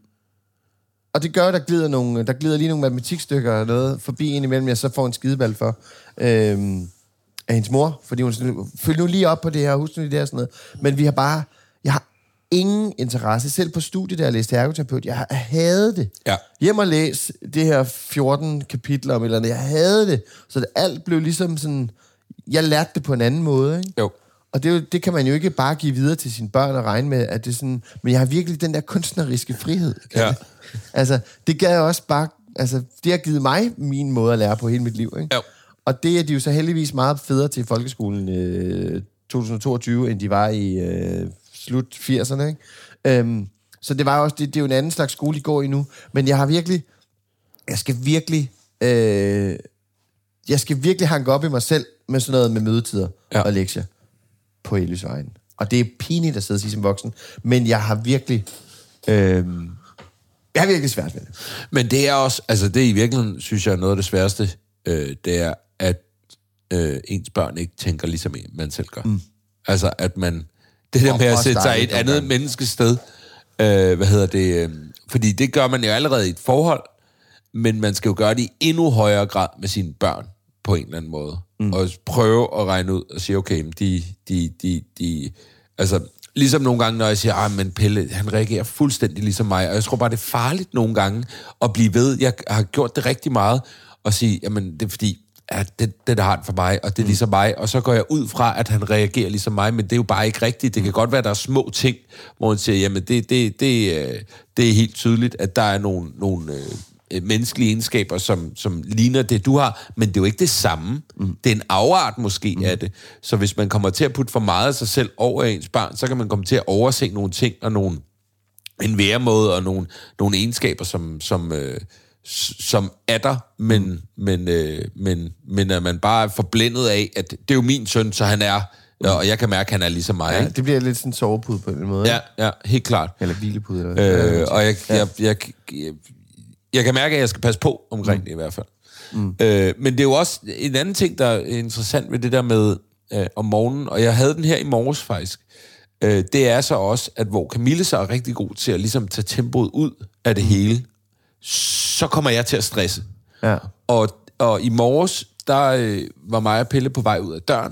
Og det gør, der glider, nogle, der glider lige nogle matematikstykker og noget forbi en imellem, jeg så får en skideball for øhm, af hendes mor, fordi hun sådan, følg nu lige op på det her, husk nu lige det her sådan noget. Men vi har bare, jeg har ingen interesse, selv på studiet, der jeg læste ergoterapeut, jeg havde det. Ja. Hjem og læs det her fjorten kapitler om et eller andet, jeg havde det. Så det alt blev ligesom sådan, jeg lærte det på en anden måde, ikke? Jo. Og det, det kan man jo ikke bare give videre til sine børn og regne med, at det er sådan... Men jeg har virkelig den der kunstneriske frihed. Ja. Altså, det gav også bare... Altså, det har givet mig min måde at lære på hele mit liv, ikke? Jo. Og det er de jo så heldigvis meget federe til folkeskolen øh, to tusind toogtyve, end de var i øh, slut firserne, ikke? Øhm, så det var også... Det, det er jo en anden slags skole, de går i nu. Men jeg har virkelig... Jeg skal virkelig... Øh, jeg skal virkelig hanke op i mig selv med sådan noget med mødetider ja. og lektier. På Elies vejen. Og det er pinligt at sidde og sige som voksen, men jeg har virkelig øh, jeg har virkelig svært ved det. Men det er også, altså det i virkeligheden, synes jeg er noget af det sværeste, øh, det er, at øh, ens børn ikke tænker ligesom man selv gør. Mm. Altså at man, det der med at sætte sig i et andet gang. menneskes sted, øh, hvad hedder det, øh, fordi det gør man jo allerede i et forhold, men man skal jo gøre det i endnu højere grad med sine børn, på en eller anden måde. Mm. Og prøve at regne ud og sige, okay, de, de, de, de, altså, ligesom nogle gange, når jeg siger, ah, men Pelle, han reagerer fuldstændig ligesom mig, og jeg tror bare, det er farligt nogle gange at blive ved. Jeg har gjort det rigtig meget, og sige, jamen, det er fordi, ja, det, det der har han for mig, og det er ligesom mig, og så går jeg ud fra, at han reagerer ligesom mig, men det er jo bare ikke rigtigt. Det kan godt være, at der er små ting, hvor han siger, jamen, det, det, det, det er helt tydeligt, at der er nogle, nogle menneskelige egenskaber, som, som ligner det, du har, men det er jo ikke det samme. Mm. Det er en afart måske mm. af det. Så hvis man kommer til at putte for meget af sig selv over ens barn, så kan man komme til at overse nogle ting, og nogle, en væremåde, og nogle, nogle egenskaber, som, som, øh, som er der, men, mm. men, øh, men, men at man bare er forblændet af, at det er jo min søn, så han er, og jeg kan mærke, at han er ligesom mig. Ja, ikke? Det bliver lidt sådan en sovepude på en måde. Ja, ja, helt klart. Eller hvilepude. Eller øh, og jeg, ja. jeg, jeg, jeg, jeg kan mærke, at jeg skal passe på omkring mm. det i hvert fald. Mm. Øh, men det er jo også en anden ting, der er interessant ved det der med øh, om morgenen, og jeg havde den her i morges faktisk, øh, det er så også, at hvor Camille så er rigtig god til at ligesom tage tempoet ud af det mm. hele, så kommer jeg til at stresse. Ja. Og, og i morges, der øh, var mig og Pelle på vej ud af døren,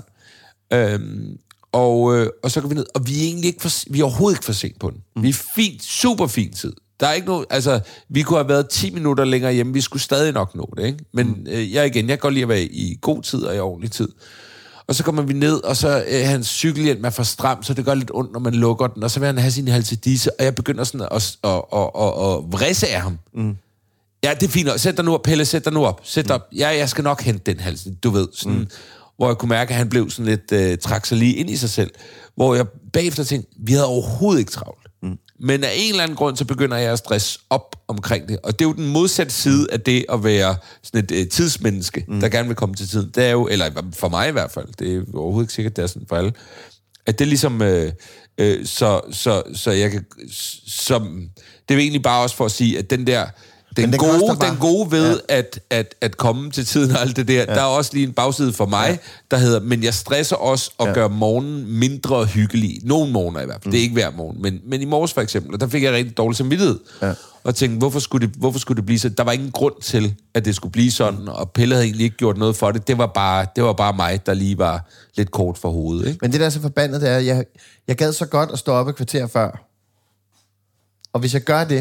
øhm, og, øh, og så går vi ned, og vi er egentlig ikke for, vi er overhovedet ikke for sent på den. Mm. Vi er fint, super fin tid. Der er ikke noget, altså, vi kunne have været ti minutter længere hjemme, vi skulle stadig nok nå det, ikke? Men mm. øh, jeg igen, jeg kan godt lide at være i god tid og i ordentlig tid. Og så kommer vi ned, og så øh, hans cykelhjelm er for stram, så det gør lidt ondt, når man lukker den, og så vil han have sin halsedisse, og jeg begynder sådan at, at, at, at, at vrisse af ham. Mm. Ja, det er fint. Sæt dig nu op, Pelle, sæt dig nu op. Sæt dig op. Ja, jeg skal nok hente den hals, du ved. Sådan, mm. Hvor jeg kunne mærke, at han blev sådan lidt, øh, trak sig lige ind i sig selv. Hvor jeg bagefter tænkte, vi havde overhovedet ikke travlt. Mm. Men af en eller anden grund, så begynder jeg at stresse op omkring det. Og det er jo den modsatte side af det at være sådan et øh, tidsmenneske, mm. der gerne vil komme til tiden. Det er jo, eller for mig i hvert fald, det er overhovedet ikke sikkert, det er sådan for alle, at det er ligesom, øh, øh, så, så, så jeg kan, som, det er jo egentlig bare også for at sige, at den der, den, den, gode, den gode ved ja. at, at, at komme til tiden og alt det der, ja. Der er også lige en bagside for mig, ja. Der hedder, men jeg stresser også at ja. Gøre morgenen mindre hyggelig. Nogle morgener i hvert fald. Mm. Det er ikke hver morgen. Men, men i morges for eksempel, og der fik jeg rigtig dårlig samvittighed. Ja. Og tænkte, hvorfor skulle, det, hvorfor skulle det blive så? Der var ingen grund til, at det skulle blive sådan, og Pelle havde egentlig ikke gjort noget for det. Det var bare, det var bare mig, der lige var lidt kort for hovedet. Ikke? Men det der er så forbandet, det er, jeg, jeg gad så godt at stå op et kvarter før. Og hvis jeg gør det,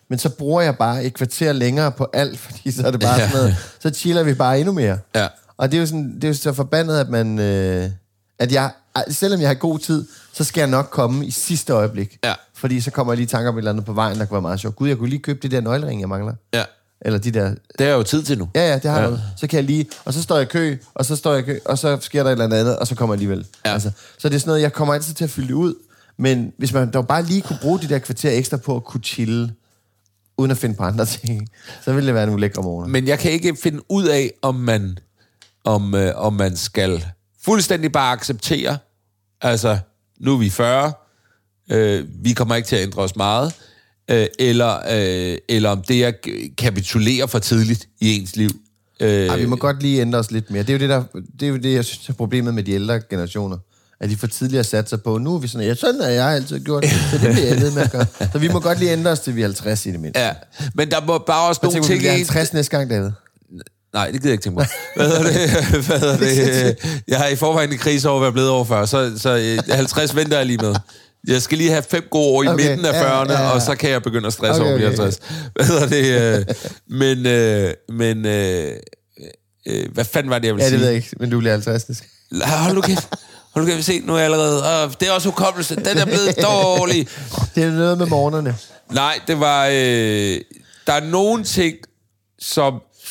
men så bruger jeg bare et kvarter længere på alt, fordi så er det bare ja. sådan noget, så chiller vi bare endnu mere. Ja. Og det er jo, sådan, det er jo så forbandet, at man, øh, at jeg, selvom jeg har god tid, så skal jeg nok komme i sidste øjeblik. Ja. Fordi så kommer jeg lige i tanker om et eller andet på vejen, der kunne være meget sjovt. Gud, jeg kunne lige købe de der nøgleringe, jeg mangler. Ja. Eller de der... Det er jo tid til nu. Ja, ja, det har ja. jeg noget. Så kan jeg lige... Og så står jeg i kø, og så står jeg i kø, og så sker der et eller andet, og så kommer jeg alligevel. Ja. Altså, så det er sådan noget, jeg kommer altid til at fylde det ud. Men hvis man dog bare lige kunne bruge de der kvarter ekstra på at kunne chille, uden at finde på andre ting, så ville det være nogle lækre morgener. Men jeg kan ikke finde ud af, om man, om, øh, om man skal fuldstændig bare acceptere, altså, nu er vi fyrre, øh, vi kommer ikke til at ændre os meget, øh, eller, øh, eller om det er at kapitulere for tidligt i ens liv. Øh, Ej, vi må godt lige ændre os lidt mere. Det er jo det, der, det, er jo det jeg synes er problemet med de ældre generationer. At de for tidligere sat sig på, nu er vi sådan, ja, sådan har jeg altid gjort det, så det bliver jeg ved med at gøre. Så vi må godt lige ændre os til vi er halvtreds i det mindste. Ja, men der må bare også nogle ting... Tænker du, vi halvtreds næste gang, David? Nej, det gider jeg ikke tænke mig. Hvad er det? Hvad er det? Jeg har i forvejen i krise over at være blevet over fyrre, så, så halvtreds venter jeg lige med. Jeg skal lige have fem gode år i okay, midten af fyrrerne, ja, ja, ja. Og så kan jeg begynde at stresse okay, over okay, halvtreds. Hvad er det? Men, men øh, hvad fanden var det, jeg ville sige? Ja, det ved jeg ikke, men du bliver halvtreds. Hold nu kæft. Hold nu kan vi se, nu er jeg allerede... Øh, det er også hukommelse. Den er blevet dårlig. Det er noget med morgenerne. Nej, det var... Øh, der er nogle ting, som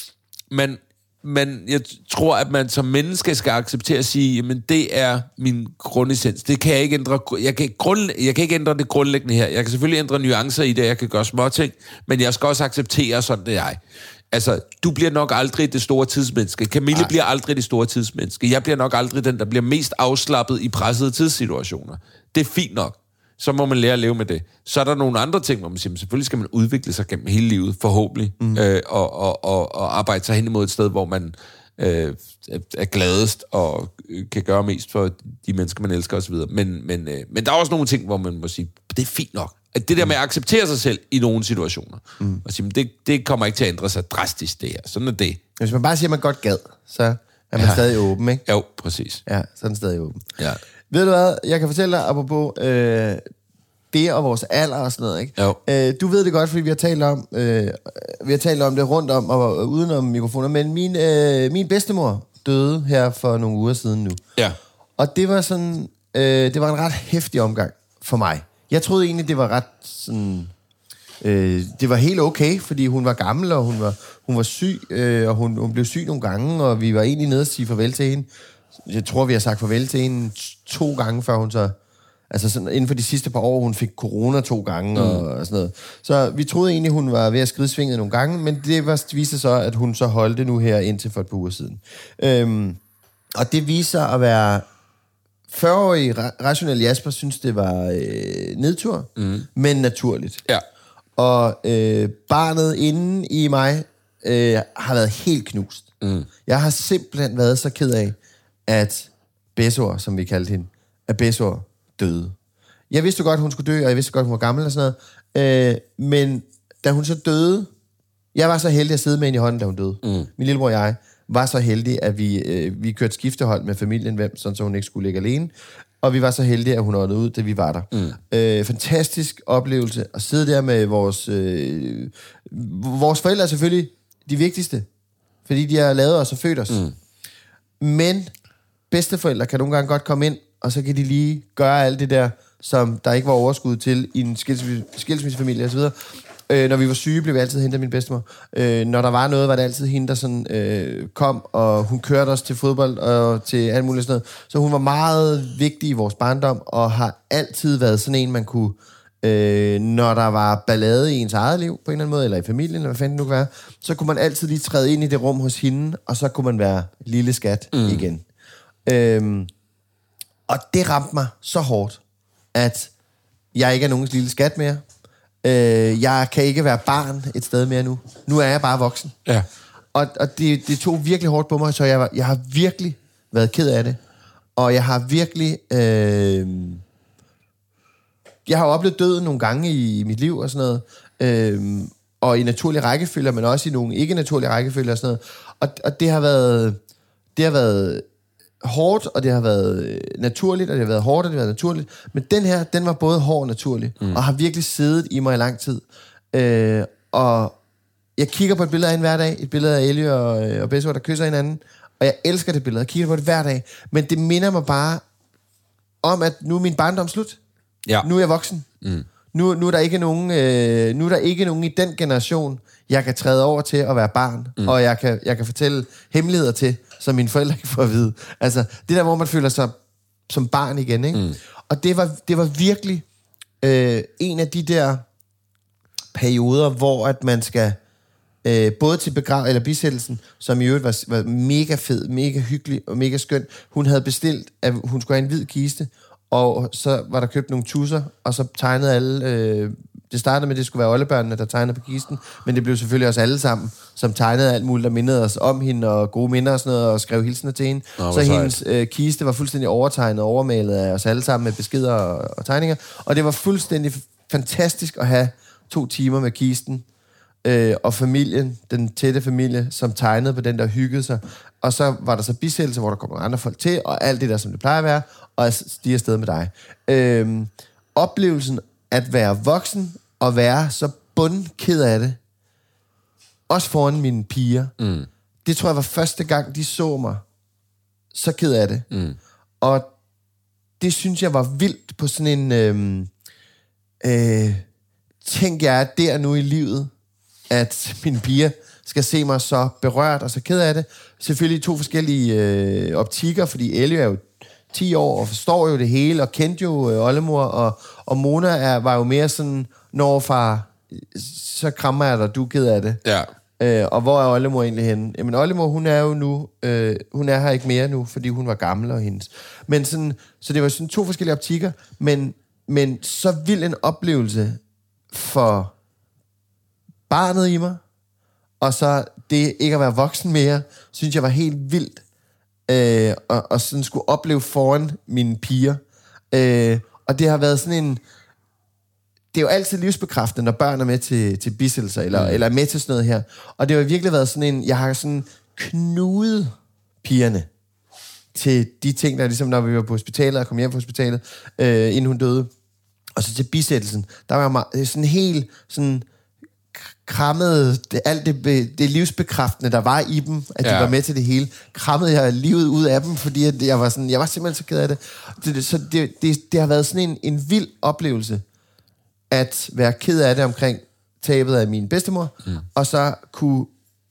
man, man... Jeg tror, at man som menneske skal acceptere at sige, jamen, det er min grundessens. Det kan jeg ikke ændre... Jeg kan ikke, grund, jeg kan ikke ændre det grundlæggende her. Jeg kan selvfølgelig ændre nuancer i det, jeg kan gøre små ting, men jeg skal også acceptere, sådan det er jeg. Altså, du bliver nok aldrig det store tidsmenneske. Camille Ej. bliver aldrig det store tidsmenneske. Jeg bliver nok aldrig den, der bliver mest afslappet i pressede tidssituationer. Det er fint nok. Så må man lære at leve med det. Så er der nogle andre ting, hvor man siger, selvfølgelig skal man udvikle sig gennem hele livet, forhåbentlig, mm. øh, og, og, og, og arbejde sig hen imod et sted, hvor man øh, er gladest og kan gøre mest for de mennesker, man elsker osv. Men, men, øh, men der er også nogle ting, hvor man må sige, det er fint nok. At det der med at acceptere sig selv i nogle situationer. Mm. Og sige, det, det kommer ikke til at ændre sig drastisk, det her. Sådan er det. Hvis man bare siger, at man godt gad, så er man ja. stadig åben, ikke? Jo, præcis. Ja, så er den stadig åben. Ja. Ved du hvad, jeg kan fortælle dig, apropos øh, det og vores alder og sådan noget, ikke? Jo. Øh, du ved det godt, fordi vi har talt om, øh, vi har talt om det rundt om og udenom mikrofoner, men min, øh, min bedstemor døde her for nogle uger siden nu. Ja. Og det var sådan, øh, det var en ret heftig omgang for mig. Jeg troede egentlig, det var ret sådan... Øh, det var helt okay, fordi hun var gammel, og hun var, hun var syg, øh, og hun, hun blev syg nogle gange, og vi var egentlig nede og sige farvel til hende. Jeg tror, vi har sagt farvel til hende to gange, før hun så... Altså sådan, inden for de sidste par år, hun fik corona to gange, mm. og, og sådan noget. Så vi troede egentlig, hun var ved at skride svinget nogle gange, men det var, viste så, at hun så holdte nu her indtil for et par uger siden. Øhm, og det viser at være... fyrre-årige rationelle Jasper synes, det var øh, nedtur, mm. men naturligt. Ja. Og øh, barnet inde i mig øh, har været helt knust. Mm. Jeg har simpelthen været så ked af, at Bessor, som vi kaldte hende, at Bessor døde. Jeg vidste godt, hun skulle dø, og jeg vidste godt, hun var gammel og sådan noget. Øh, men da hun så døde, jeg var så heldig at sidde med hende i hånden, da hun døde. Mm. Min lillebror og jeg var så heldige, at vi, øh, vi kørte skiftehold med familien, hvem, sådan så hun ikke skulle ligge alene. Og vi var så heldige, at hun nåede ud, da vi var der. Mm. Øh, fantastisk oplevelse at sidde der med vores... Øh, vores forældre er selvfølgelig de vigtigste, fordi de har lavet os og født os. Mm. Men bedsteforældre kan nogle gange godt komme ind, og så kan de lige gøre alt det der, som der ikke var overskud til i en skilsmissefamilie osv. Øh, når vi var syge, blev vi altid hentet af min bedstemor. Øh, når der var noget, var det altid hende, der sådan, øh, kom, og hun kørte os til fodbold og til alt muligt sådan noget. Så hun var meget vigtig i vores barndom, og har altid været sådan en, man kunne, øh, når der var ballade i ens eget liv, på en eller anden måde, eller i familien, eller hvad fanden det nu kan være, så kunne man altid lige træde ind i det rum hos hende, og så kunne man være lille skat mm. igen. Øh, og det ramte mig så hårdt, at jeg ikke er nogens lille skat mere. Øh, jeg kan ikke være barn et sted mere nu. Nu er jeg bare voksen. Ja. Og, og det, det tog virkelig hårdt på mig, så jeg, var, jeg har virkelig været ked af det. Og jeg har virkelig... Øh, jeg har oplevet døden nogle gange i, i mit liv og sådan noget. Øh, og i naturlige rækkefølger, men også i nogle ikke-naturlige rækkefølger og sådan noget. Og, og det har været... Det har været hårdt, og det har været naturligt, og det har været hårdt, og det har været naturligt. Men den her, den var både hård og naturlig, mm. og har virkelig siddet i mig i lang tid. Øh, og jeg kigger på et billede af hende hver dag, et billede af Ellie og, og Bedsor, der kysser hinanden, og jeg elsker det billede, jeg kigger på det hver dag, men det minder mig bare om, at nu er min barndom slut. Ja. Nu er jeg voksen. Mm. Nu, nu, er der ikke nogen, øh, nu er der ikke nogen i den generation, jeg kan træde over til at være barn, mm. og jeg kan, jeg kan fortælle hemmeligheder til, som mine forældre ikke får at vide. Altså, det der, hvor man føler sig som barn igen, ikke? Mm. Og det var, det var virkelig øh, en af de der perioder, hvor at man skal øh, både til begrav eller bisættelsen, som i øvrigt var, var mega fed, mega hyggelig og mega skøn. Hun havde bestilt, at hun skulle have en hvid kiste, og så var der købt nogle tusser, og så tegnede alle... Øh, det startede med, at det skulle være oldebørnene, der tegnede på kisten, men det blev selvfølgelig også alle sammen, som tegnede alt muligt, der mindede os om hende, og gode minder og sådan noget, og skrev hilsener til hende. Nå, så hendes øh, kiste var fuldstændig overtegnet og overmalet af os alle sammen med beskeder og, og tegninger, og det var fuldstændig fantastisk at have to timer med kisten, øh, og familien, den tætte familie, som tegnede på den, der hyggede sig. Og så var der så bisættelse, hvor der kom nogle andre folk til, og alt det der, som det plejer at være, og stiger afsted med dig. Øh, oplevelsen at være voksen og være så bundked af det, også foran mine piger, mm. det tror jeg var første gang, de så mig så ked af det. Mm. Og det synes jeg var vildt på sådan en... Øh, øh, tænk jeg er der nu i livet, at mine piger skal se mig så berørt og så ked af det. Selvfølgelig to forskellige øh, optikker, fordi Ellie er jo ti år og forstår jo det hele, og kendte jo øh, oldemor, og, og Mona er, var jo mere sådan, når far, så krammer jeg dig, du er ked af det. Ja. Øh, og hvor er oldemor egentlig henne? Jamen oldemor, hun er jo nu, øh, hun er her ikke mere nu, fordi hun var gammel og hendes. Men sådan, så det var sådan to forskellige optikker, men, men så vild en oplevelse for barnet i mig, og så det ikke at være voksen mere, synes jeg var helt vildt, øh, og, og sådan skulle opleve foran mine piger. Øh, og det har været sådan en... Det er jo altid livsbekræftende, når børn er med til, til bisættelser, eller, mm. eller er med til sådan noget her. Og det har virkelig været sådan en... Jeg har sådan knudet pigerne til de ting, der ligesom, når vi var på hospitalet, og kom hjem fra hospitalet, øh, inden hun døde. Og så til bisættelsen, der var meget, sådan helt sådan... krammede det, alt det, det livsbekræftende, der var i dem, at de ja. var med til det hele, krammede jeg livet ud af dem, fordi at jeg var sådan, jeg var simpelthen så ked af det. det så det, det, det har været sådan en, en vild oplevelse, at være ked af det omkring tabet af min bedstemor, mm. og så kunne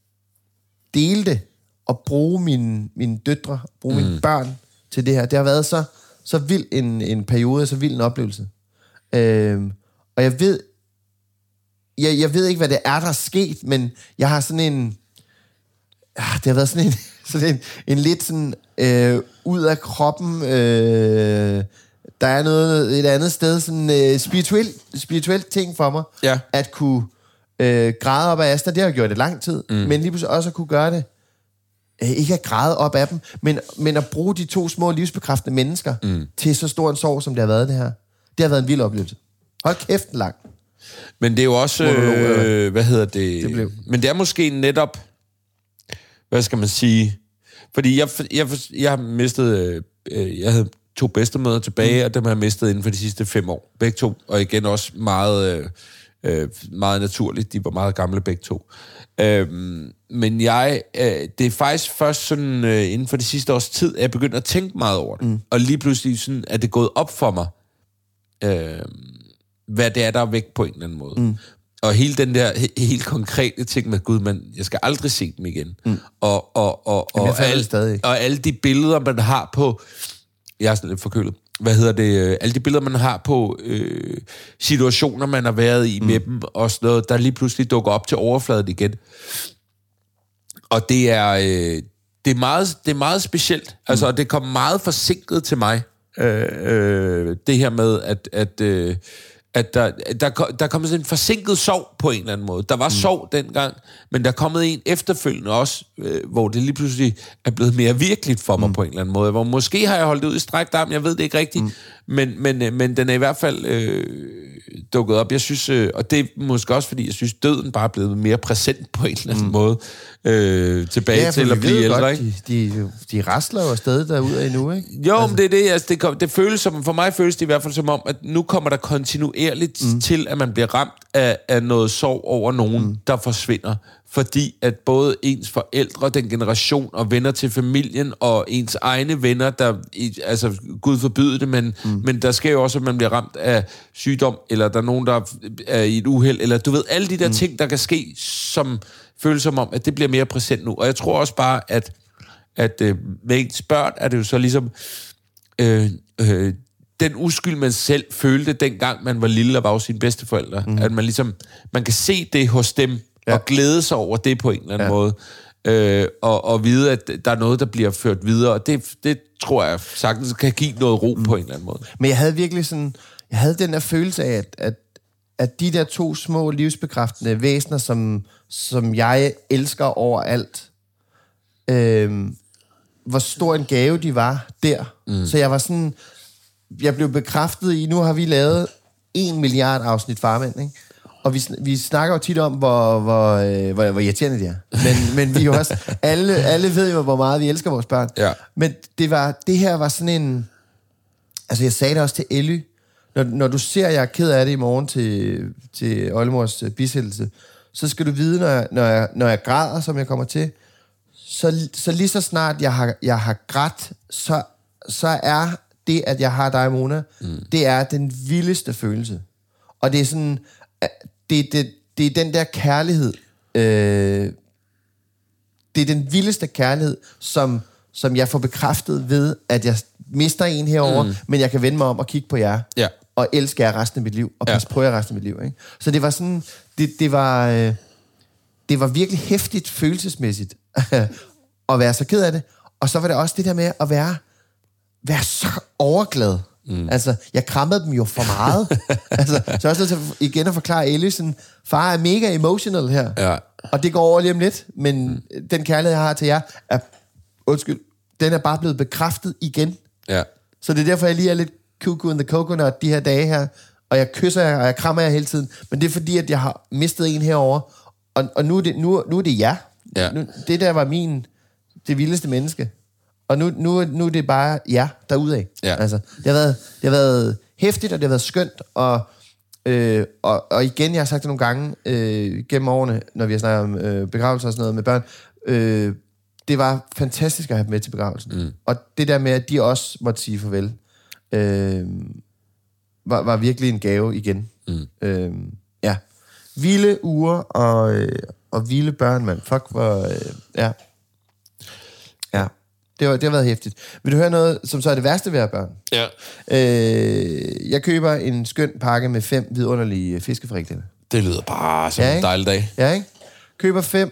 dele det, og bruge mine, mine døtre, bruge mm. mine børn til det her. Det har været så, så vild en, en periode, så vild en oplevelse. Øhm, og jeg ved, Jeg, jeg ved ikke, hvad det er, der er sket, men jeg har sådan en... Ah, det har været sådan en, sådan en, en lidt sådan øh, ud af kroppen... Øh, der er noget et andet sted, sådan øh, spirituel, spirituelt ting for mig, ja. At kunne øh, græde op af Asta. Det har jeg gjort det lang tid, mm. men lige pludselig også at kunne gøre det. Øh, ikke at græde op af dem, men, men at bruge de to små livsbekræftende mennesker mm. til så stor en sorg, som det har været det her. Det har været en vild oplevelse. Hold kæft en lang. Men det er jo også, øh, hvad hedder det? det blev. Men det er måske netop, hvad skal man sige? Fordi jeg, jeg, jeg har mistet, øh, jeg havde to bedstemødre tilbage, mm. og dem har jeg mistet inden for de sidste fem år. Begge to, og igen også meget, øh, meget naturligt. De var meget gamle begge to. Øh, men jeg, øh, det er faktisk først sådan, øh, inden for de sidste års tid, at jeg begyndte at tænke meget over det. Mm. Og lige pludselig sådan, at det er gået op for mig, øh, hvad det er, der er væk på en eller anden måde. Mm. Og hele den der he- helt konkrete ting med Gud, man, jeg skal aldrig se dem igen. Mm. Og, og, og, og, og, alle, og alle de billeder, man har på... Jeg er sådan lidt forkølet. Hvad hedder det? Alle de billeder, man har på øh, situationer, man har været i mm. med dem, og sådan noget, der lige pludselig dukker op til overfladen igen. Og det er, øh, det er, meget, det er meget specielt. Mm. Altså, det kom meget forsinket til mig. Øh, øh, det her med, at... at øh, at der, der, der kom sådan en forsinket sorg på en eller anden måde. Der var mm. sorg dengang, men der er kommet en efterfølgende også, øh, hvor det lige pludselig er blevet mere virkeligt for mig mm. på en eller anden måde. Hvor måske har jeg holdt det ud i strækt arm, jeg ved det ikke rigtigt, mm. men, men, men den er i hvert fald øh, dukket op. Jeg synes, øh, og det er måske også, fordi jeg synes, døden bare er blevet mere præsent på en eller anden mm. måde, øh, tilbage ja, til at blive ældre. Godt, de, de, de rasler jo afsted derude endnu, ikke? Jo, altså. men det er det, altså, det, det føles som, for mig føles det i hvert fald som om, at nu kommer der kontinuerligt mm. til, at man bliver ramt af, af noget sorg over nogen, mm. der forsvinder. Fordi at både ens forældre, den generation og venner til familien, og ens egne venner, der, altså Gud forbyde det, men, mm. men der sker jo også, at man bliver ramt af sygdom, eller der er nogen, der er i et uheld, eller du ved, alle de der mm. ting, der kan ske, som føles som om, at det bliver mere præsent nu. Og jeg tror også bare, at, at øh, med ens børn er det jo så ligesom øh, øh, den uskyld, man selv følte, dengang man var lille og var hos sine bedsteforældre. Mm. At man ligesom, man kan se det hos dem, ja. Og glæde sig over det på en eller anden ja. måde. Øh, og, og vide, at der er noget, der bliver ført videre. Og det, det tror jeg sagtens kan give noget ro mm. på en eller anden måde. Men jeg havde virkelig sådan, jeg havde den der følelse af, at, at, at de der to små livsbekræftende væsener, som, som jeg elsker overalt, øh, hvor stor en gave de var der. Mm. Så jeg var sådan, jeg blev bekræftet i, nu har vi lavet en milliard afsnit Farmand, ikke? Og vi, vi snakker jo tit om, hvor, hvor, øh, hvor, hvor irriterende de er. Men, men vi jo også, alle, alle ved jo, hvor meget vi elsker vores børn. Ja. Men det, var, det her var sådan en... Altså, jeg sagde det også til Elly. Når, når du ser, jeg er ked af det i morgen til, til Oldemors bisættelse, så skal du vide, når jeg, når, jeg, når jeg græder, som jeg kommer til, så, så lige så snart jeg har, jeg har grædt, så, så er det, at jeg har dig, Mona, mm. det er den vildeste følelse. Og det er sådan... Det, det, det er den der kærlighed, øh, det er den vildeste kærlighed, som, som jeg får bekræftet ved, at jeg mister en herover, mm. men jeg kan vende mig om og kigge på jer, ja. og elske jer resten af mit liv, og passe ja. på jer resten af mit liv. Ikke? Så det var sådan, det, det, var, øh, det var virkelig hæftigt følelsesmæssigt, at være så ked af det, og så var det også det der med at være, være så overglad. Mm. Altså, jeg krammede dem jo for meget. altså, så jeg også nødt til igen at forklare Elly sådan, far er mega emotional her. Ja. Og det går over lige om lidt, men mm. den kærlighed, jeg har til jer, er, undskyld, den er bare blevet bekræftet igen. Ja. Så det er derfor, jeg lige er lidt cuckoo in the coconut de her dage her, og jeg kysser jer, og jeg krammer jer hele tiden. Men det er fordi, at jeg har mistet en herover, og, og nu, er det, nu, nu er det jer. Ja. Nu, det der var min, det vildeste menneske. Og nu, nu, nu er det bare jer derudad. Ja. Altså, det, har været, det har været hæftigt, og det har været skønt. Og, øh, og, og igen, jeg har sagt det nogle gange øh, gennem årene, når vi har snakket om øh, begravelser og sådan noget med børn. Øh, det var fantastisk at have dem med til begravelsen. Mm. Og det der med, at de også måtte sige farvel, øh, var, var virkelig en gave igen. Mm. Øh, ja. Vilde uger og, øh, og vilde børn, mand. Fuck, hvor... Øh, ja. Ja. Det, var, det har været hæftigt. Vil du høre noget, som så er det værste ved at børn? Ja. Øh, jeg køber en skøn pakke med fem vidunderlige fiskefrikadeller. Det lyder bare som ja, en dejlig dag. Ja, ikke? Køber fem.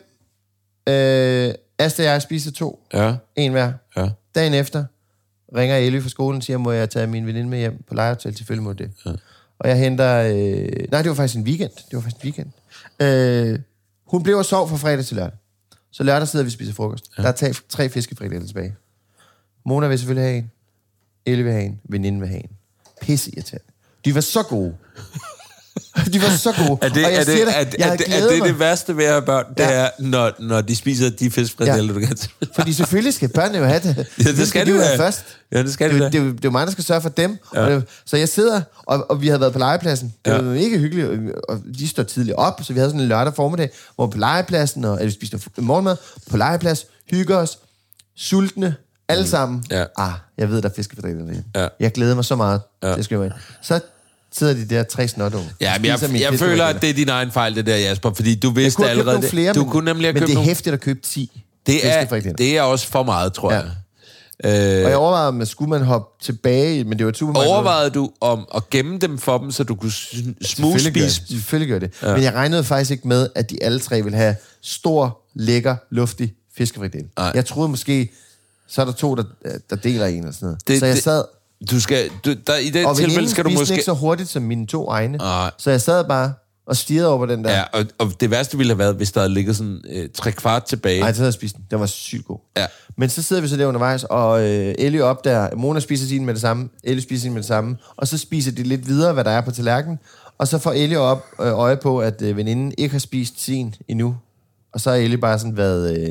Øh, Asta og jeg spiser to. Ja. En hver. Ja. Dagen efter ringer Elly fra skolen og siger, må jeg tage min veninde med hjem på legehotel, selvfølgelig må det. Ja. Og jeg henter... Øh, nej, det var faktisk en weekend. Det var faktisk en weekend. Øh, hun blev og sov fra fredag til lørdag. Så lørdag sidder vi og spiser frokost. Ja. Der er tre, tre fiskefrikadeller tilbage. Mona vil selvfølgelig have en. Elly vil have en. Veninden vil have en. Pisse irriterende. De var så gode. De var så gode. Er det, og jeg er det, siger det, er, jeg er, det, er det det værste ved at have børn? Det ja. er, når, når de spiser de fiskefrikadeller, ja. du kan tage. Fordi selvfølgelig skal børnene jo have det. Ja, det, det skal de jo have først. Ja, det skal de det, have. det, det, det er jo mig, der skal sørge for dem. Ja. Og det, så jeg sidder, og, og vi havde været på legepladsen. Det var ja. ikke hyggeligt, og de står tidligt op, så vi havde sådan en lørdag formiddag, hvor på legepladsen, og, eller vi spiste morgenmad, på legeplads, hygger os, sultne, alle sammen. Ja. Ah, jeg ved, der er fiskefrikadeller derinde. Ja. Jeg glæder mig så meget. Ja. Det skal jeg så sidder de der tre snotunge. Ja, men jeg, jeg, jeg føler, at det er din egen fejl, det der, Jasper, fordi du vidste allerede... Jeg flere, du men, kunne nemlig have men købt det er nogle... hæftigt at købe ti. Det er, det er også for meget, tror ja. jeg. Øh, og jeg overvejede, om skulle man hoppe tilbage, men det var super meget. Overvejede du om at gemme dem for dem, så du kunne smugspise? Selvfølgelig gør det. Ja. Men jeg regnede faktisk ikke med, at de alle tre ville have stor, lækker, luftig fiskefrikadelle. Jeg troede måske, så er der to, der, der deler en eller sådan noget. Det, så jeg sad... Du skal, du, der, i det tilfælde skal du måske... ikke så hurtigt som mine to egne. Ej. Så jeg sad bare og stirrede over den der. Ja, og, og det værste ville have været, hvis der havde ligget sådan øh, tre kvart tilbage. Nej, så havde jeg spist den. Den var sygt god. Ja. Men så sidder vi så der undervejs, og øh, Elly op der. Mona spiser sin med det samme. Elly spiser sin med det samme. Og så spiser de lidt videre, hvad der er på tallerkenen. Og så får Elly op øh, øje på, at øh, veninden ikke har spist sin endnu. Og så har Elly bare sådan været... Øh,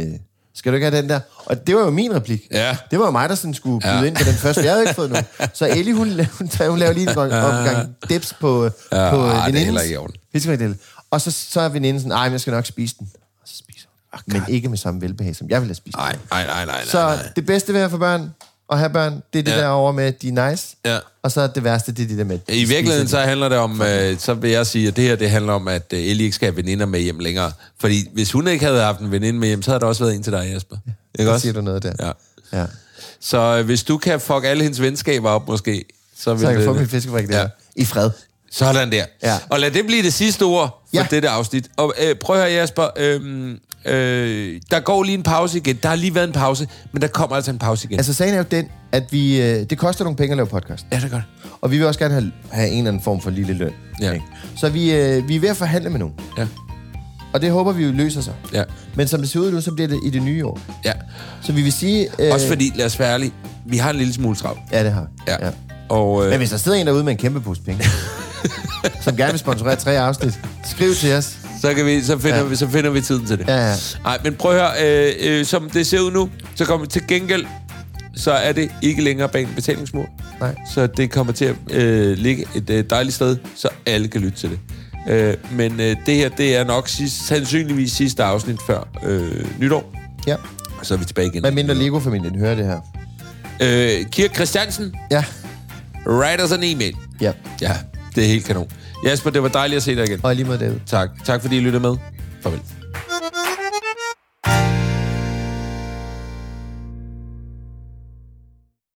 Skal du ikke have den der? Og det var jo min replik. Ja. Det var jo mig, der sådan skulle byde ja. ind på den første. Jeg havde ikke fået nogen. Så Ellie, hun, hun, hun laver lige en omgang dips på, ja, på ah, venindens fiskefrikadelle. Og så, så er veninden sådan, ej, men jeg skal nok spise den. Og så spiser hun. Men ikke med samme velbehag, som jeg ville have spist. Nej, nej, nej, nej. Så det bedste ved at få børn og have børn, det er det ja. der over med, de er nice. Ja. Og så det værste, det er det der med... De I virkeligheden så handler det om, øh, så vil jeg sige, at det her, det handler om, at øh, Ellie ikke skal have veninder med hjem længere. Fordi hvis hun ikke havde haft en veninde med hjem, så havde der også været en til dig, Jesper. Ja, ikke også? Siger du noget der. Ja. ja. Så øh, hvis du kan fuck alle hendes venskaber op, måske, så vil så jeg kan det... få min fiskefabrik der. Ja. I fred. Sådan der. Ja. Og lad det blive det sidste ord for ja. dette afsnit. Og øh, prøv at høre, Jesper. Øh, øh, der går lige en pause igen. Der har lige været en pause, men der kommer altså en pause igen. Altså, sagen er jo den, at vi... Øh, det koster nogle penge at lave podcast. Ja, det er godt. Og vi vil også gerne have, have en eller anden form for lille løn. Ja. Ikke? Så vi, øh, vi er ved at forhandle med nogen. Ja. Og det håber vi jo løser sig. Ja. Men som det ser ud nu, så bliver det i det nye år. Ja. Så vi vil sige... Øh, også fordi, lad os være ærlige, vi har en lille smule travlt. Ja, det har vi. Ja. Ja. Og, øh... Men hvis der sidder en derude med en kæmpe pose penge, som gerne vil sponsorere tre afsnit, skriv til os. Så, kan vi, så, finder ja. vi, så finder vi tiden til det. Ja, ja. Ej, men prøv at høre, øh, øh, som det ser ud nu, så kommer til gengæld, så er det ikke længere bag en betalingsmur. Nej. Så det kommer til at øh, ligge et øh, dejligt sted, så alle kan lytte til det. Øh, men øh, det her, det er nok sidst, sandsynligvis sidste afsnit før øh, nytår. Ja. Og så er vi tilbage igen. Hvad mindre Lego-familien hører det her? Øh, Kirk Christiansen. Ja. Write os en e-mail. Ja. Ja, det er helt kanon. Jasper, det var dejligt at se dig igen. Og lige med det. Tak. Tak fordi I lyttede med. Farvel.